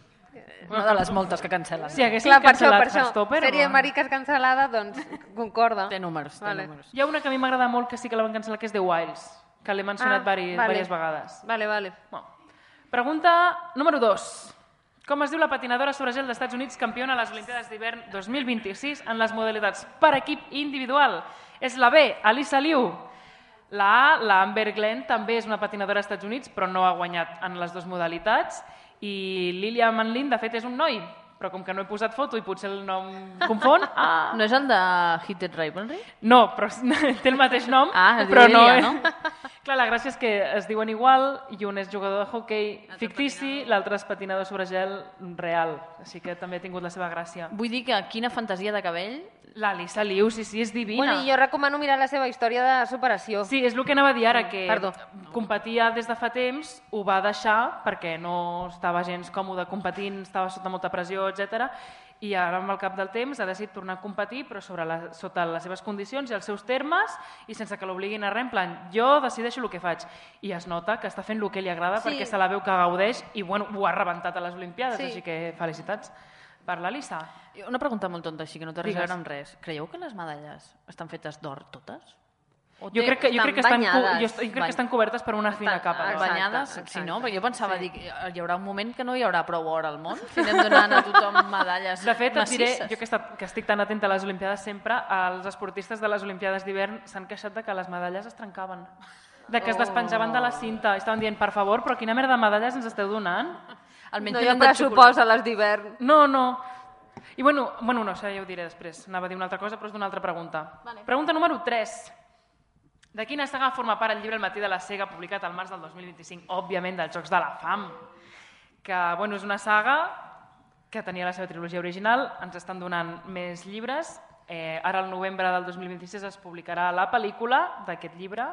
Una de les moltes que cancel·len. Si haguessin Clar, per això, cancel·lat per això. Heartstopper... Sèrie de no. mariques cancel·lada, doncs concorda. Té números, té Vale. números. Hi ha una que a mi m'agrada molt que sí que la van cancel·lar, que és The Wilds, que l'he mencionat Ah, vari, vale. diverses vegades. Vale, vale. Bueno. Pregunta número dos. Com es diu la patinadora sobre gel dels Estats Units campiona a les Olimpiades d'hivern dos mil vint-i-sis en les modalitats per equip i individual? És la B, Alyssa Liu. La A, la Amber Glenn, també és una patinadora als Estats Units, però no ha guanyat en les dues modalitats. I Lilia Manlin, de fet, és un noi, però com que no he posat foto i potser el nom confon... Ah, No és el de Heated Rivalry? no, però té el mateix nom, Ah, es diu però no, Lilia, eh? no? Clar, la gràcia és que es diuen igual i un és jugador de hoquei fictici, l'altre és patinador sobre gel real. Així que també ha tingut la seva gràcia. Vull dir que quina fantasia de cabell. L'Alissa Liu, sí, sí, és divina. Bueno, i jo recomano mirar la seva història de superació. Sí, és el que anava a dir ara, que Perdó. competia des de fa temps, ho va deixar perquè no estava gens còmode competint, estava sota molta pressió, etcètera. I ara, amb el cap del temps, ha decidit tornar a competir, però sobre la, sota les seves condicions i els seus termes, i sense que l'obliguin a res, en plan, jo decideixo el que faig. I es nota que està fent el que li agrada Sí. perquè se la veu que gaudeix i bueno, ho ha rebentat a les Olimpiades, Sí. així que felicitats per l'Alissa. Una pregunta molt tonta, així que no té res a Digues. veure amb res. Creieu que les medalles estan fetes d'or totes? O Jo té- crec que, jo estan crec que, estan, cu- banyades. jo, jo crec que estan cobertes per una fina Estan- capa. exacte. Banyades, sí, exacte. no? Perquè jo pensava, sí. dic, hi haurà un moment que no hi haurà prou or al món, si anem donant a tothom medalles De fet, et diré, massisses. jo que, he estat, que estic tan atenta a les Olimpiades sempre, els esportistes de les Olimpiades d'hivern s'han queixat de que les medalles es trencaven, de que es despenjaven de la cinta. Estaven dient, per favor, però quina merda de medalles ens esteu donant? Almenys No hi ha tenen de pressupost a les d'hivern. No, no. I bueno, bueno, no, això ja ho diré després. Anava a dir una altra cosa, però és d'una altra pregunta. Vale. Pregunta número tres. De quina saga forma part el llibre El matí de la Sega, publicat al març del dos mil vint-i-cinc? Òbviament, dels Jocs de la Fam, que bueno, és una saga que tenia la seva trilogia original, ens estan donant més llibres. Eh, ara, al novembre del dos mil vint-i-sis, es publicarà la pel·lícula d'aquest llibre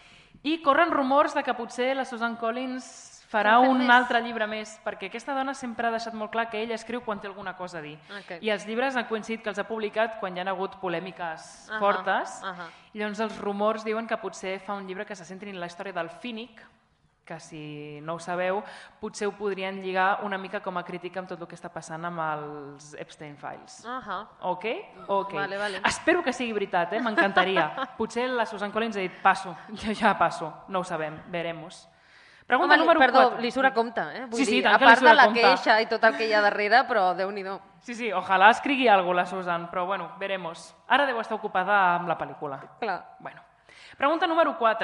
i corren rumors de que potser la Susan Collins farà En fem un més. altre llibre més, perquè aquesta dona sempre ha deixat molt clar que ella escriu quan té alguna cosa a dir. Ok. I els llibres han coincidit que els ha publicat quan hi ha hagut polèmiques Ahà, fortes. ahà. I llavors els rumors diuen que potser fa un llibre que se centri en la història del Fínic, que si no ho sabeu, potser ho podrien lligar una mica com a crítica amb tot el que està passant amb els Epstein Files. Ahà. Ok? Ok. Vale, vale. Espero que sigui veritat, eh? M'encantaria. Potser la Susan Collins ha dit, passo, jo ja passo, no ho sabem, veremos. Pregunta Home, número perdó, quatre. li surt a compte, eh? Vull Sí, sí, dir, tant a que li part surt de a la compte. queixa i tot el que hi ha darrere, però Déu-n'hi-do. Sí, sí, ojalà escrigui alguna la Susan, però bueno, veremos. Ara deu estar ocupada amb la pel·lícula. Clar. Bueno. Pregunta número quatre.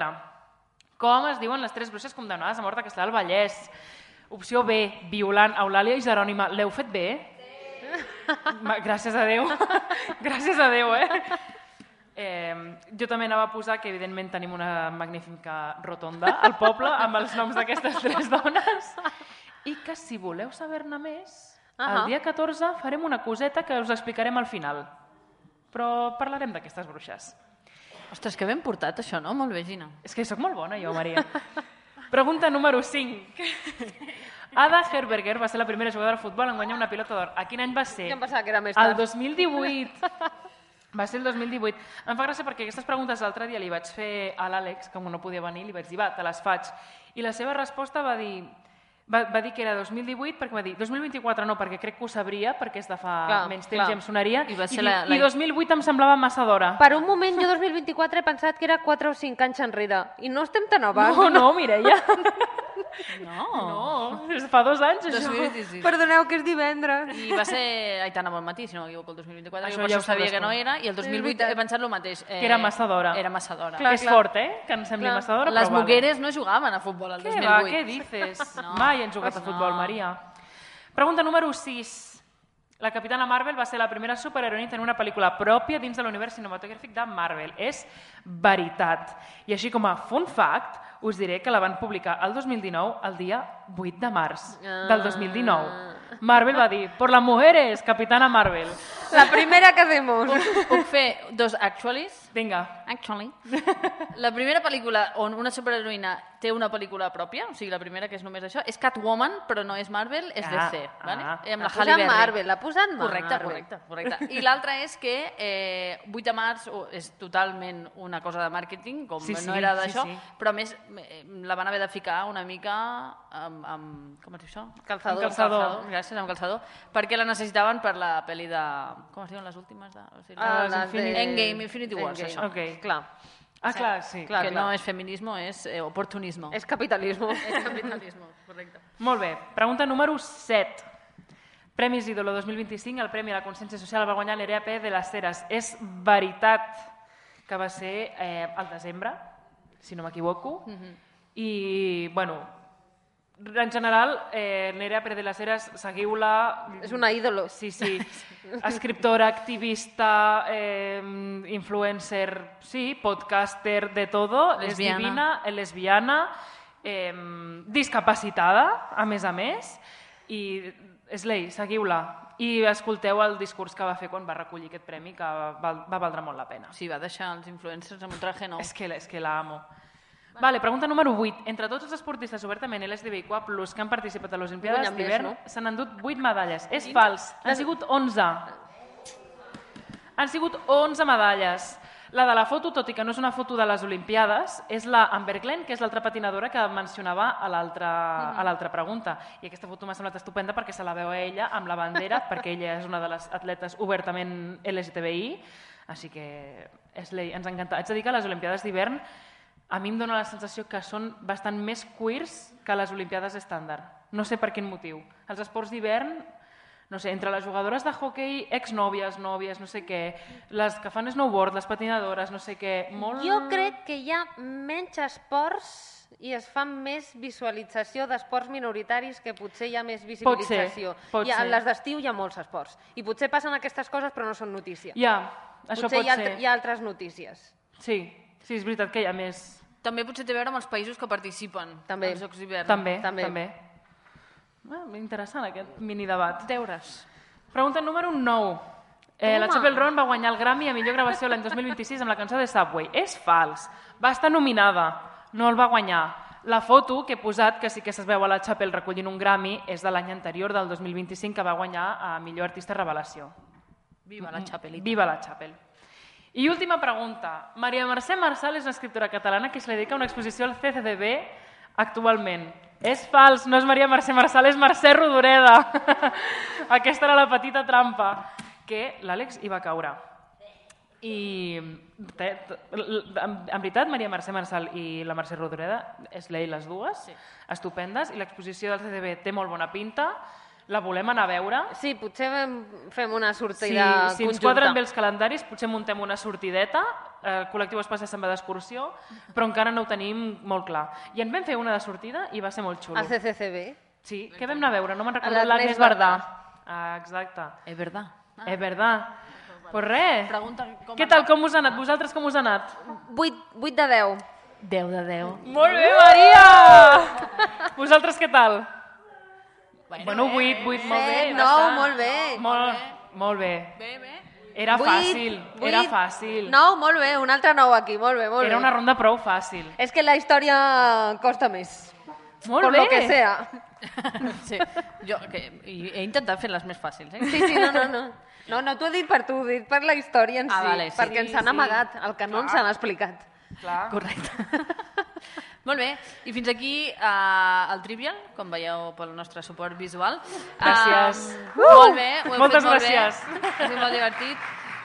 Com es diuen les tres bruixes condemnades a mort a Castellar del Vallès? Opció B, Violant, Eulàlia i Jerònima. L'heu fet bé? Ma- Gràcies a Déu. Gràcies a Déu, eh? eh? Jo també anava a posar que evidentment tenim una magnífica rotonda al poble amb els noms d'aquestes tres dones i que si voleu saber-ne més, Ahà. el dia catorze farem una coseta que us explicarem al final. Però parlarem d'aquestes bruixes. Ostres, que ben portat això, no? Molt bé, Gina. És que sóc molt bona, jo, Maria. Pregunta número cinc. Ada Herberger va ser la primera jugadora de futbol en guanyar una pilota d'or. A quin any va ser? Jo em pensava que era més El tard. dos mil divuit. Va ser el dos mil divuit. Em fa gràcia perquè aquestes preguntes l'altre dia li vaig fer a l'Àlex, com no podia venir, li vaig dir, va, te les faig. I la seva resposta va dir... Va, va dir que era dos mil divuit perquè va dir dos mil vint-i-quatre no, perquè crec que ho sabria, perquè és de fa Clar, menys temps clar. i em sonaria. I va ser I, la- diu, la- I dos mil vuit em semblava massa d'hora. Per un moment, jo dos mil vint-i-quatre he pensat que era quatre o cinc anys enrere. I no estem tan abans. No, no, Mireia. No. No, és fa dos anys, això. dos mil vint-i-sis. Perdoneu que és divendres. I va ser Aitana Bonmatí, si no m'equivoco, el dos mil vint-i-quatre. Això Jo per ja això ho sabia sabràs que no tu. era, i el dos mil vuit he pensat el mateix. Eh, Que era massa d'hora. Era massa d'hora. Clar, És fort, eh? Que em sembli Clar. massa d'hora, Les però vale. Mugueres no jugaven a futbol el dos Què mil va, vuit. què dices? No. Mai han jugat a Pues futbol, no. Maria. Pregunta número sis. La Capitana Marvel va ser la primera superheroïna en tenir una pel·lícula pròpia dins de l'univers cinematogràfic de Marvel. És veritat. I així com a fun fact, us diré que la van publicar el dos mil dinou, el dia vuit de març del dos mil dinou. Marvel va dir, por las mujeres, Capitana Marvel. La primera que hacemos. Puc fer dos actuallys? Vinga. Actually. La primera pel·lícula on una superheroïna té una pel·lícula pròpia, o sigui, la primera que és només això, és Catwoman, però no és Marvel, és D C. Ah, vale? ah. I amb La la posa Halle Berry. Marvel, la posa en Correcte, Marvel. correcte, correcte. I l'altra és que eh, vuit de març oh, és totalment una cosa de màrqueting, com Sí, sí, no era sí, d'això, sí. però a més eh, la van haver de ficar una mica amb, amb com es diu això? Calçador. Amb calçador. Gràcies, amb calçador, perquè la necessitaven per la pel·li de... Com es diuen les últimes? De... O sigui, Ah, les les Infinity... de- Endgame, Infinity Wars, Endgame. això. Ok. Clar, Ah, clar, sí. Clar, que clar. no és feminismo, és eh, oportunismo. és capitalisme. És capitalismo, correcte. Molt bé. Pregunta número set. Premis Ídolo dos mil vint-i-cinc, el Premi a la Consciència Social el va guanyar l'Erea P de les Heres. És veritat que va ser eh, al desembre, si no m'equivoco, i, bueno, en general, eh, Nerea Pérez de las Heras, seguiu-la... És una ídolo. Sí, sí. Escriptora, activista, eh, influencer, sí, podcaster, de todo. És Lesbiana. divina, és lesbiana, eh, discapacitada, a més a més, i Slay, seguiu-la. I escolteu el discurs que va fer quan va recollir aquest premi, que va, va valdre molt la pena. Sí, va deixar els influencers amb un traje nou. És que, és que la amo. Vale, pregunta número vuit. Entre tots els esportistes obertament L G B T I Q plus que han participat a les Olimpiades Guanyen més, d'hivern no? s'han endut vuit medalles. És fals. Han sigut onze. Han sigut onze medalles. La de la foto, tot i que no és una foto de les Olimpiades, és la Amber Glenn, que és l'altra patinadora que mencionava a l'altra a l'altra pregunta. I aquesta foto m'ha semblat estupenda perquè se la veu a ella amb la bandera, perquè ella és una de les atletes obertament L G T B I. Així que, Slay, ens encanta. Haig de dir que les Olimpiades d'hivern a mi em dóna la sensació que són bastant més queers que les Olimpiades estàndard. No sé per quin motiu. Els esports d'hivern, no sé, entre les jugadores de hoquei, exnòvies, nòvies, no sé què, les que fan snowboard, les patinadores, no sé què, molt... Jo crec que hi ha menys esports i es fa més visualització d'esports minoritaris que potser hi ha més visibilització. pot I a ser. les d'estiu hi ha molts esports. I potser passen aquestes coses però no són notícia. Ja, això potser pot hi ha, ser. hi ha altres notícies. Sí, sí, és veritat que hi ha més... També potser té a veure amb els països que participen També. als Jocs d'hivern. També, També. també. Ah, interessant aquest minidebat. Deures. Pregunta número nou. Eh, la Home. Chapel Roan va guanyar el Grammy a millor gravació l'any dos mil vint-i-sis amb la cançó de Subway. És fals. Va estar nominada, no el va guanyar. La foto que he posat, que sí que es veu a la Chapel recollint un Grammy, és de l'any anterior, del dos mil vint-i-cinc, que va guanyar a millor artista revelació. Viva la Chapelita. Viva la Chapel. I última pregunta. Maria Mercè Marçal és una escriptora catalana que se li dedica una exposició al C C D B actualment. És fals, no és Maria Mercè Marçal, és Mercè Rodoreda. Aquesta era la petita trampa que l'Àlex hi va caure. I te, te, en, en veritat, Maria Mercè Marçal i la Mercè Rodoreda, és l'ell les dues, sí. Estupendes, i l'exposició del C C D B té molt bona pinta. La volem anar a veure. Sí, potser fem una Si, sortida si ens conjunta. quadren bé els calendaris, potser muntem una sortideta, el col·lectiu Espasa se'n va d'excursió, però encara no ho tenim molt clar. I en vam fer una de sortida i va ser molt xulo. Al C C C B. Sí, què vam anar a veure? No me'n recordo. l'Agnès L'Agnès Bardà. Ah, exacte. És verdad. És verdad. Pues res. Pregunta com Què tal, com us ha anat? Vosaltres com us ha anat? vuit, vuit de deu. deu de deu. Molt bé, Maria! Vosaltres què tal? Bueno, vuit, vuit, molt bé. Set, nou, bastant. molt bé. Molt, molt bé. Bé, bé. Era Vuit, fàcil, era vuit, fàcil. Nou, molt bé, un altre nou aquí, molt bé, molt Era bé. una ronda prou fàcil. És que la història costa més. Molt por bé. lo que sea. Sí. Jo que, i he intentat fer les més fàcils, eh? Sí, sí, no, no, no. No, no t'ho he dit per tu, ho he dit per la història en Ah, si, vale, sí. perquè ens han Sí, sí. amagat el que no ens han explicat. Clar. Correcte. Molt bé, i fins aquí uh, el Trivial, com veieu pel nostre suport visual. Gràcies. Uh, molt bé, ho hem Moltes fet molt gràcies. bé. Ha sigut molt divertit.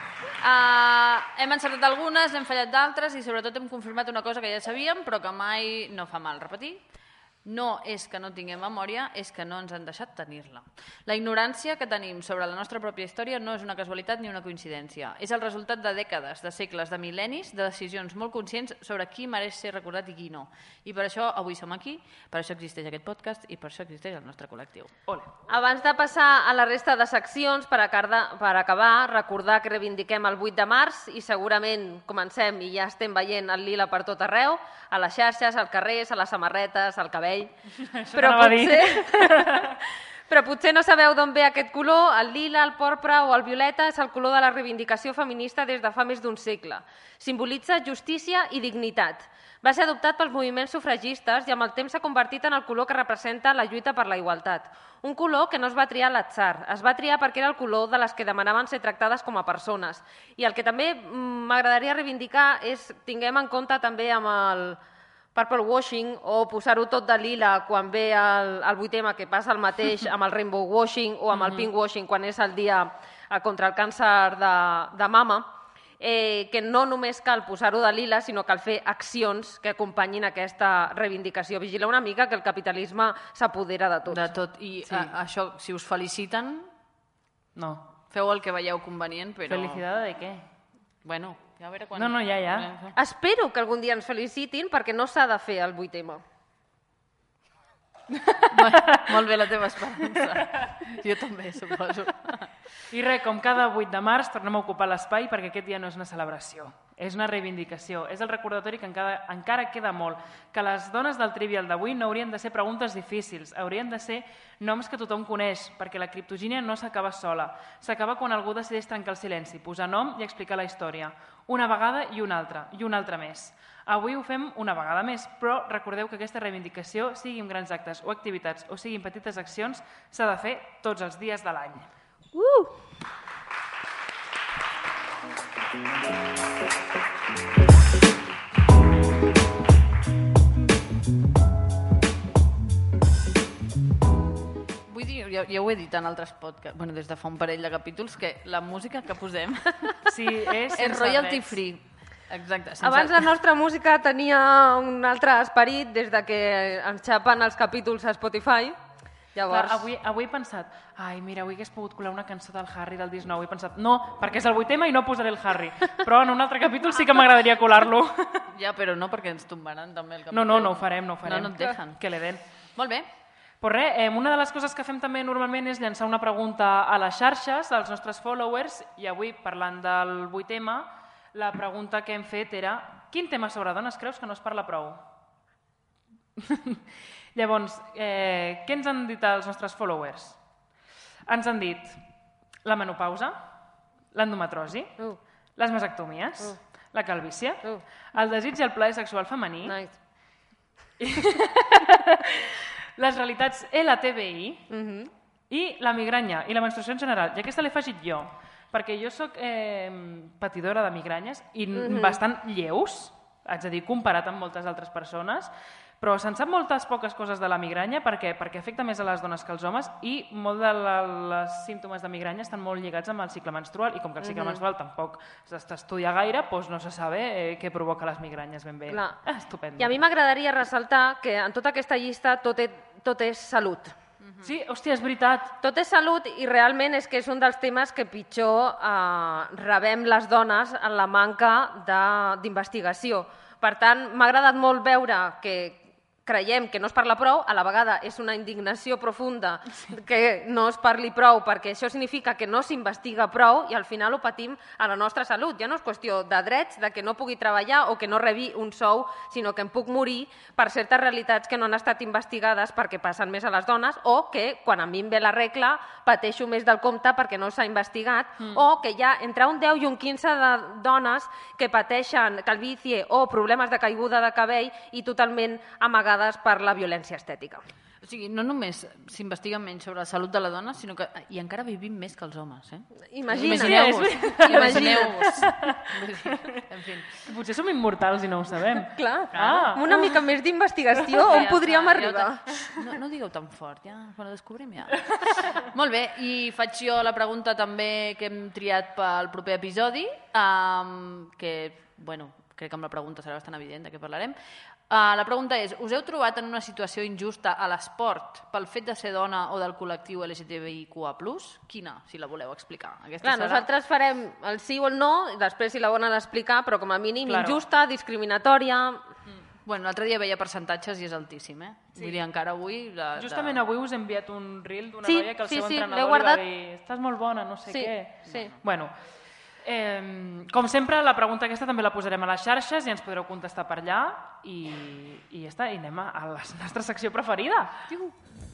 Uh, hem encertat algunes, hem fallat d'altres i sobretot hem confirmat una cosa que ja sabíem però que mai no fa mal repetir. no és que no tinguem memòria, és que no ens han deixat tenir-la. La ignorància que tenim sobre la nostra pròpia història no és una casualitat ni una coincidència. És el resultat de dècades, de segles, de mil·lennis, de decisions molt conscients sobre qui mereix ser recordat i qui no. I per això avui som aquí, per això existeix aquest podcast i per això existeix el nostre col·lectiu. Ole. Abans de passar a la resta de seccions, per acabar, per acabar, recordar que reivindiquem el vuit de març i segurament comencem i ja estem veient el lila per tot arreu, a les xarxes, al carrer, a les samarretes, al cabell. Això però t'anava a dir. potser, però potser no sabeu d'on ve aquest color. El lila, el porpra o el violeta és el color de la reivindicació feminista des de fa més d'un segle. Simbolitza justícia i dignitat. Va ser adoptat pels moviments sufragistes i amb el temps s'ha convertit en el color que representa la lluita per la igualtat. Un color que no es va triar a l'atzar, es va triar perquè era el color de les que demanaven ser tractades com a persones. I el que també m'agradaria reivindicar és, tinguem en compte també amb el purple washing o posar-ho tot de lila quan ve el, el vuit eme, que passa el mateix amb el rainbow washing o amb el pink washing quan és el dia contra el càncer de, de mama, eh, que no només cal posar-ho de lila, sinó cal fer accions que acompanyin aquesta reivindicació. Vigila una mica que el capitalisme s'apodera de tot. De tot. I sí. a, això, si us feliciten, No. feu el que veieu convenient, però... Felicitada de què? Bueno, ja a veure quan... No, no, ja, ja. Espero que algun dia ens felicitin perquè no s'ha de fer el vuit eme. Molt bé la teva esperança. Jo també, suposo. I res, com cada vuit de març tornem a ocupar l'espai perquè aquest dia no és una celebració, és una reivindicació, és el recordatori que encara, encara queda molt, que les dones del Trivial d'avui no haurien de ser preguntes difícils, haurien de ser noms que tothom coneix, perquè la criptogínia no s'acaba sola, s'acaba quan algú decideix trencar el silenci, posar nom i explicar la història, una vegada i una altra, i una altra més. Avui ho fem una vegada més, però recordeu que aquesta reivindicació, sigui en grans actes o activitats o sigui en petites accions, s'ha de fer tots els dies de l'any. Uh! Vull dir, ja, ja ho he dit en altres podcasts, bueno, des de fa un parell de capítols, que la música que posem Sí, és, és royalty free. Exacte. Sense... Abans la nostra música tenia un altre esperit des de que ens xapen els capítols a Spotify. Llavors... Clar, avui, avui he pensat, ai, mira, avui hagués pogut colar una cançó del Harry del disnou. He pensat, no, perquè és el vuit eme i no posaré el Harry. Però en un altre capítol sí que m'agradaria colar-lo. Ja, però no perquè ens tombaran també el capítol. No, no, no ho farem, no ho farem. No, no et deixen. Que le den. Molt bé. Pues res, eh, una de les coses que fem també normalment és llançar una pregunta a les xarxes, als nostres followers, i avui, parlant del vuit eme, la pregunta que hem fet era quin tema sobre dones creus que no es parla prou? Llavors, eh, què ens han dit els nostres followers? Ens han dit la menopausa, l'endometrosi, Uh. les mastectomies, Uh. la calvície, Uh. el desig i el plaer sexual femení, Nice. les realitats L T B I Mhm. i la migranya i la menstruació en general. I aquesta l'he afegit jo, perquè jo sóc eh, patidora de migranyes i Mhm. bastant lleus, haig de dir, comparat amb moltes altres persones, però se'n sap moltes poques coses de la migranya perquè perquè afecta més a les dones que als homes i molt dels símptomes de migranya estan molt lligats amb el cicle menstrual i com que el cicle Mhm. menstrual tampoc s'estudia gaire, doncs no se sabe eh, què provoca les migranyes ben bé. Clar. Ah, estupendo. I a mi m'agradaria ressaltar que en tota aquesta llista tot és, tot és salut. Sí, hòstia, és veritat. Tot és salut i realment és que és un dels temes que pitjor eh, rebem les dones en la manca de- d'investigació. Per tant, m'ha agradat molt veure que creiem que no es parla prou, a la vegada és una indignació profunda que no es parli prou perquè això significa que no s'investiga prou i al final ho patim a la nostra salut. Ja no és qüestió de drets, de que no pugui treballar o que no rebi un sou, sinó que em puc morir per certes realitats que no han estat investigades perquè passen més a les dones o que quan a mi em ve la regla pateixo més del compte perquè no s'ha investigat mm. o que hi ha entre un deu i un quinze de dones que pateixen calvície o problemes de caiguda de cabell i totalment amagades per la violència estètica. O sigui, no només s'investiga menys sobre la salut de la dona, sinó que i encara vivim més que els homes, eh? Imagina't. Imagineu-vos. Imagina't. Imagineu-vos. En fi. Potser som immortals i no ho sabem. Clar, Ah. amb una mica més d'investigació on Ja podríem està, ja arribar? ho- No, no digueu tan fort, ja, quan ho descobrim ja. Molt bé, i faig jo la pregunta també que hem triat pel proper episodi, um, que, bueno, crec que amb la pregunta serà bastant evident de què parlarem. Uh, la pregunta és, us heu trobat en una situació injusta a l'esport pel fet de ser dona o del col·lectiu L G T B I Q A plus? Quina, si la voleu explicar? Aquesta Clar, serà... nosaltres farem el sí o el no, i després si la volen explicar, però com a mínim Claro. injusta, discriminatòria... Mm. Bueno, l'altre dia veia percentatges i és altíssim, eh? Sí. Vull dir, encara avui... De, de... Justament avui us he enviat un reel d'una Sí, noia que el sí, seu sí, l'he entrenador guardat. li va dir estàs molt bona, no sé Sí, què. sí. Bueno, eh, com sempre, la pregunta aquesta també la posarem a les xarxes i ens podreu contestar per allà i, i ja està, i anem a la nostra secció preferida. Iu.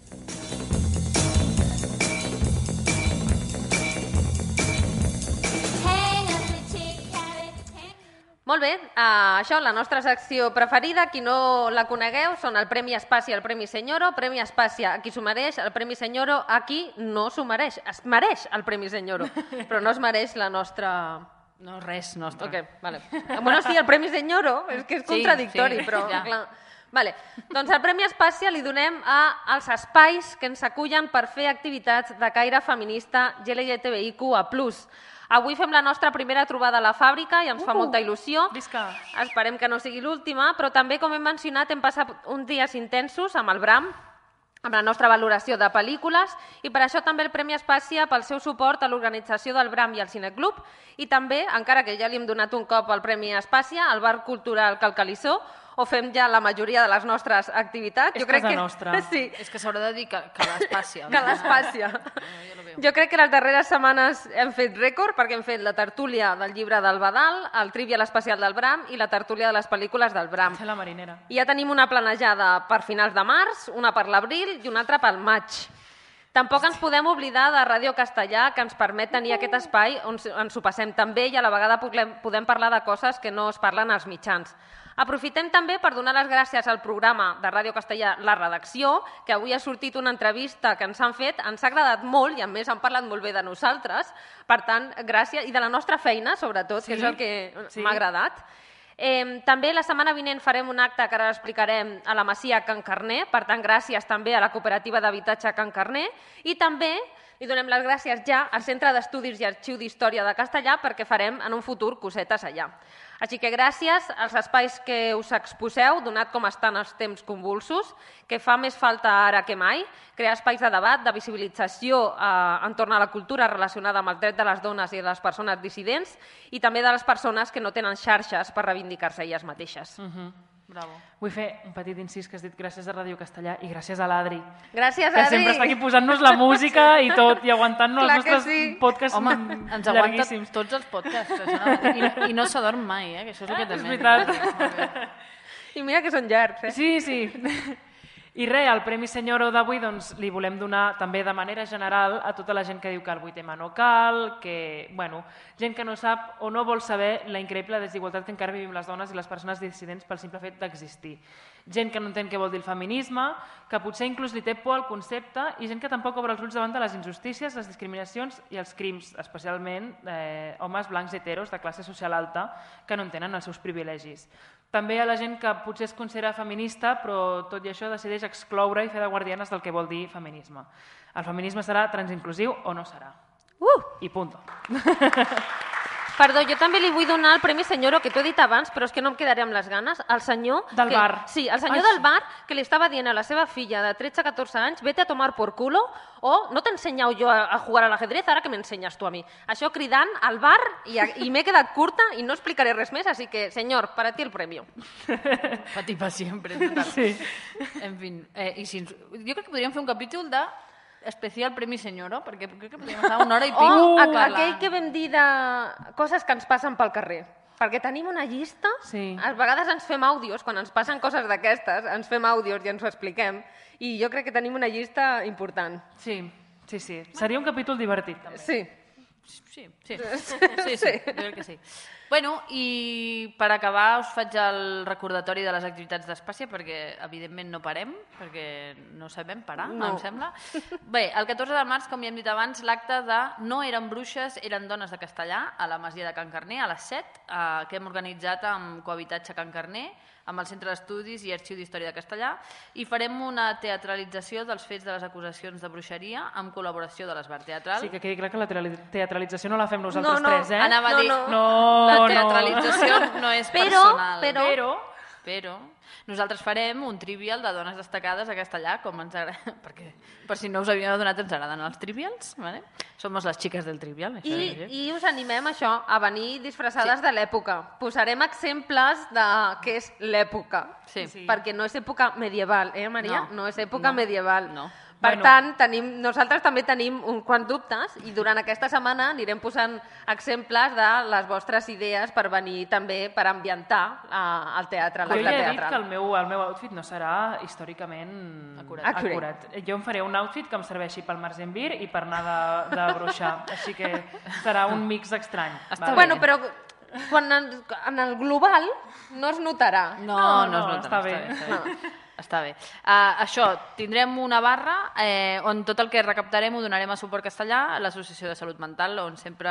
Molt bé, uh, això, la nostra secció preferida, qui no la conegueu, són el Premi Espàcia i el Premi Senyoro. Premi Espàcia a qui s'ho mereix, el Premi Senyoro a qui no s'ho mereix. Es mereix el Premi Senyoro, però no es mereix la nostra... No, res nostre. Ok, vale. Bueno, sí, el Premi Senyoro, és que és Sí, contradictori, sí, però ja. clar. Vale. Doncs el Premi Espàcia li donem a, als espais que ens acullen per fer activitats de caire feminista L G T B I Q A plus. Avui fem la nostra primera trobada a la fàbrica i ens fa Uh, molta il·lusió. visca. Esperem que no sigui l'última, però també, com hem mencionat, hem passat uns dies intensos amb el Bram, amb la nostra valoració de pel·lícules, i per això també el Premi Espàcia pel seu suport a l'organització del Bram i al Cineclub, i també, encara que ja li hem donat un cop al Premi Espàcia, al Bar Cultural Calcalissó, o fem ja la majoria de les nostres activitats. És casa nostra. Sí, És que s'haurà de dir que, que l'espàcia. que l'Espàcia. Jo lo veo. Jo crec que les darreres setmanes hem fet rècord perquè hem fet la tertúlia del llibre del Badal, el Trivial especial del Bram i la tertúlia de les pel·lícules del Bram. Ser la marinera. I ja tenim una planejada per finals de març, una per l'abril i una altra pel maig. Tampoc ens podem oblidar de Ràdio Castellà, que ens permet tenir aquest espai on ens ho passem tan bé i a la vegada podem, podem parlar de coses que no es parlen als mitjans. Aprofitem també per donar les gràcies al programa de Ràdio Castellà La Redacció, que avui ha sortit una entrevista que ens han fet, ens ha agradat molt i a més han parlat molt bé de nosaltres, per tant, gràcies, i de la nostra feina, sobretot, Sí, que és el que sí. m'ha agradat. Eh, també la setmana vinent farem un acte que ara explicarem a la Masia Can Carner, per tant, gràcies també a la cooperativa d'habitatge Can Carner, i també li donem les gràcies ja al Centre d'Estudis i Arxiu d'Història de Castellà perquè farem en un futur cosetes allà. Així que gràcies als espais que us exposeu, donat com estan els temps convulsos, que fa més falta ara que mai, crear espais de debat, de visibilització eh, entorn a la cultura relacionada amb el dret de les dones i de les persones dissidents i també de les persones que no tenen xarxes per reivindicar-se elles mateixes. Uh -huh. Bravo. Vull fer un petit incís que has dit gràcies a Ràdio Castellà i gràcies a l'Adri, Gràcies, que Adri! sempre està aquí posant-nos la música i tot, i aguantant-nos els Clar que nostres sí. podcasts Home, ens aguanta llarguíssims. tots els podcasts. I, I no s'adorm mai, eh? Que això és el que És també. veritat. I mira que són llargs, eh? Sí, sí. I res, el Premi Senyoro d'avui doncs, li volem donar també de manera general a tota la gent que diu que el vuit ema no cal, que, bueno, gent que no sap o no vol saber la increïble desigualtat que encara vivim les dones i les persones dissidents pel simple fet d'existir. Gent que no entén què vol dir el feminisme, que potser inclús li té por al concepte i gent que tampoc obre els ulls davant de les injustícies, les discriminacions i els crims, especialment eh, homes blancs heteros de classe social alta que no entenen els seus privilegis. També hi ha la gent que potser es considera feminista, però tot i això decideix excloure i fer de guardianes del que vol dir feminisme. El feminisme serà transinclusiu o no serà. Uh! I punto. Perdó, jo també li vull donar el Premi Senyoro, que t'ho he dit abans, però és que no em quedaré amb les ganes, al senyor... Del que, bar. Sí, el senyor Ai, del sí. bar que li estava dient a la seva filla de tretze a catorze anys vete a tomar por culo o no t'he ensenyat jo a, a jugar a l'ajedrez, ara que m'ensenyes tu a mi. Això cridant al bar i, a, i m'he quedat curta i no explicaré res més, així que, senyor, para ti el premio. Pati pa sempre. Total. Sí. En fin, eh, i si ens... jo crec que podríem fer un capítol de especial Premi Senyoro, perquè crec que podríem estar una hora i O pico a, parlant. aquell que vam dir de coses que ens passen pel carrer. Perquè tenim una llista, Sí. a vegades ens fem àudios, quan ens passen coses d'aquestes, ens fem àudios i ens ho expliquem, i jo crec que tenim una llista important. Sí, sí, sí. Seria un capítol divertit, també. Sí. Sí, sí, sí, sí, sí, jo crec que sí. Bueno, i per acabar us faig el recordatori de les activitats d'Espàcia, perquè evidentment no parem, perquè no sabem parar, no. No. em sembla. Bé, el catorze de març, com ja hem dit abans, l'acte de No eren bruixes, eren dones de Castellà, a la Masia de Can Carner, a les set, eh, que hem organitzat amb Cohabitatge Can Carner, amb el Centre d'Estudis i Arxiu d'Història de Castellà, i farem una teatralització dels fets de les acusacions de bruixeria amb col·laboració de l'Esbar Teatral. Sí, que quedi clar que la teatral- teatralització no la fem nosaltres No, no, tres, eh? Anava a No, dir, no. No, la no. teatralització no és Però- personal. però- Però... però nosaltres farem un trivial de dones destacades a Castellà, com ens agrada, perquè per si no us havíem adonat ens agraden els trivials, vale? Somos les xiques del trivial. Això I, és, I us animem això, a venir disfressades sí. de l'època. Posarem exemples de què és l'època, sí. sí. perquè no és època medieval, eh, Maria? No, no és època no, medieval. No. Per Bueno. tant, tenim, nosaltres també tenim uns quants dubtes i durant aquesta setmana anirem posant exemples de les vostres idees per venir també per ambientar uh, el teatre, Jo l'acte ja he dit teatral. que el meu, el meu outfit no serà històricament Acurat. acurat. Jo em faré un outfit que em serveixi pel Marzenbir i per anar de, de bruixar. Així que serà un mix estrany. Està vale? Bueno, però quan en, en el global no es notarà. No, No, no, no, es nota, està no, bé. Està bé. Està bé. Uh, això, tindrem una barra eh, on tot el que recaptarem ho donarem a Suport Castellà, a l'Associació de Salut Mental, on sempre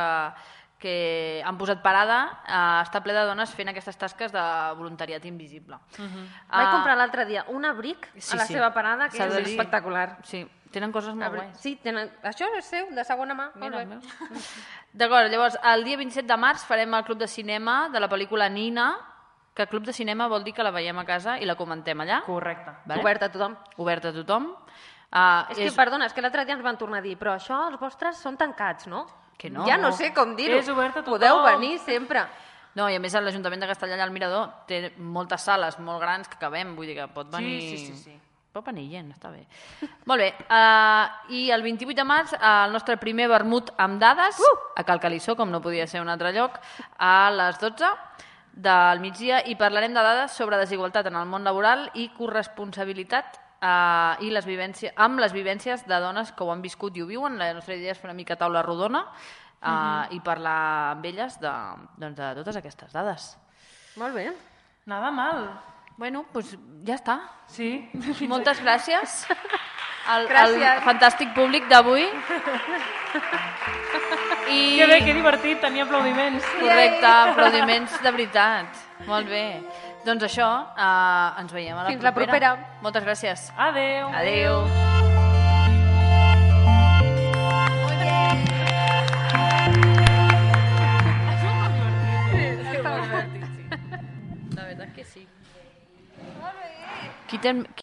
que han posat parada uh, està ple de dones fent aquestes tasques de voluntariat invisible. Uh -huh. Vaig comprar l'altre dia un abric sí, a la sí. seva parada, que S'ha és de dir. espectacular. Sí, tenen coses molt Abric. guais. Sí, tenen... això és seu, de segona mà. Mira, Molt bé. D'acord, llavors, el dia vint-i-set de març farem el club de cinema de la pel·lícula Nina, que club de cinema vol dir que la veiem a casa i la comentem allà. Correcte. Vale? Obert a tothom. Obert a tothom. Uh, És que, perdona, és que l'altre dia ens van tornar a dir però això, els vostres són tancats, no? Que no. Ja no sé com dir-ho. És obert a tothom. Podeu venir sempre. No, i a més l'Ajuntament de Castellà allà al Mirador té moltes sales molt grans que cabem, vull dir que pot venir... Sí, sí, sí, sí. Pot venir gent, està bé. Molt bé, uh, i el vint-i-vuit de març el nostre primer vermut amb dades, uh! a Cal Calissó, com no podia ser un altre lloc, a les dotze del migdia, i parlarem de dades sobre desigualtat en el món laboral i corresponsabilitat uh, i les vivències, amb les vivències de dones que ho han viscut i ho viuen. La nostra idea és fer una mica taula rodona uh, uh-huh. i parlar amb elles de, doncs, de totes aquestes dades. Molt bé. Nada mal. Bueno, doncs ja està. Sí. Moltes gràcies al, Gràcies. al fantàstic públic d'avui. I... Que bé, que divertit, tenia aplaudiments. Correcte, aplaudiments de veritat. Molt bé. Doncs això, uh, ens veiem a la Fins la propera. propera. Moltes gràcies. Adeu. Adeu. La verdad que sí. Qui té...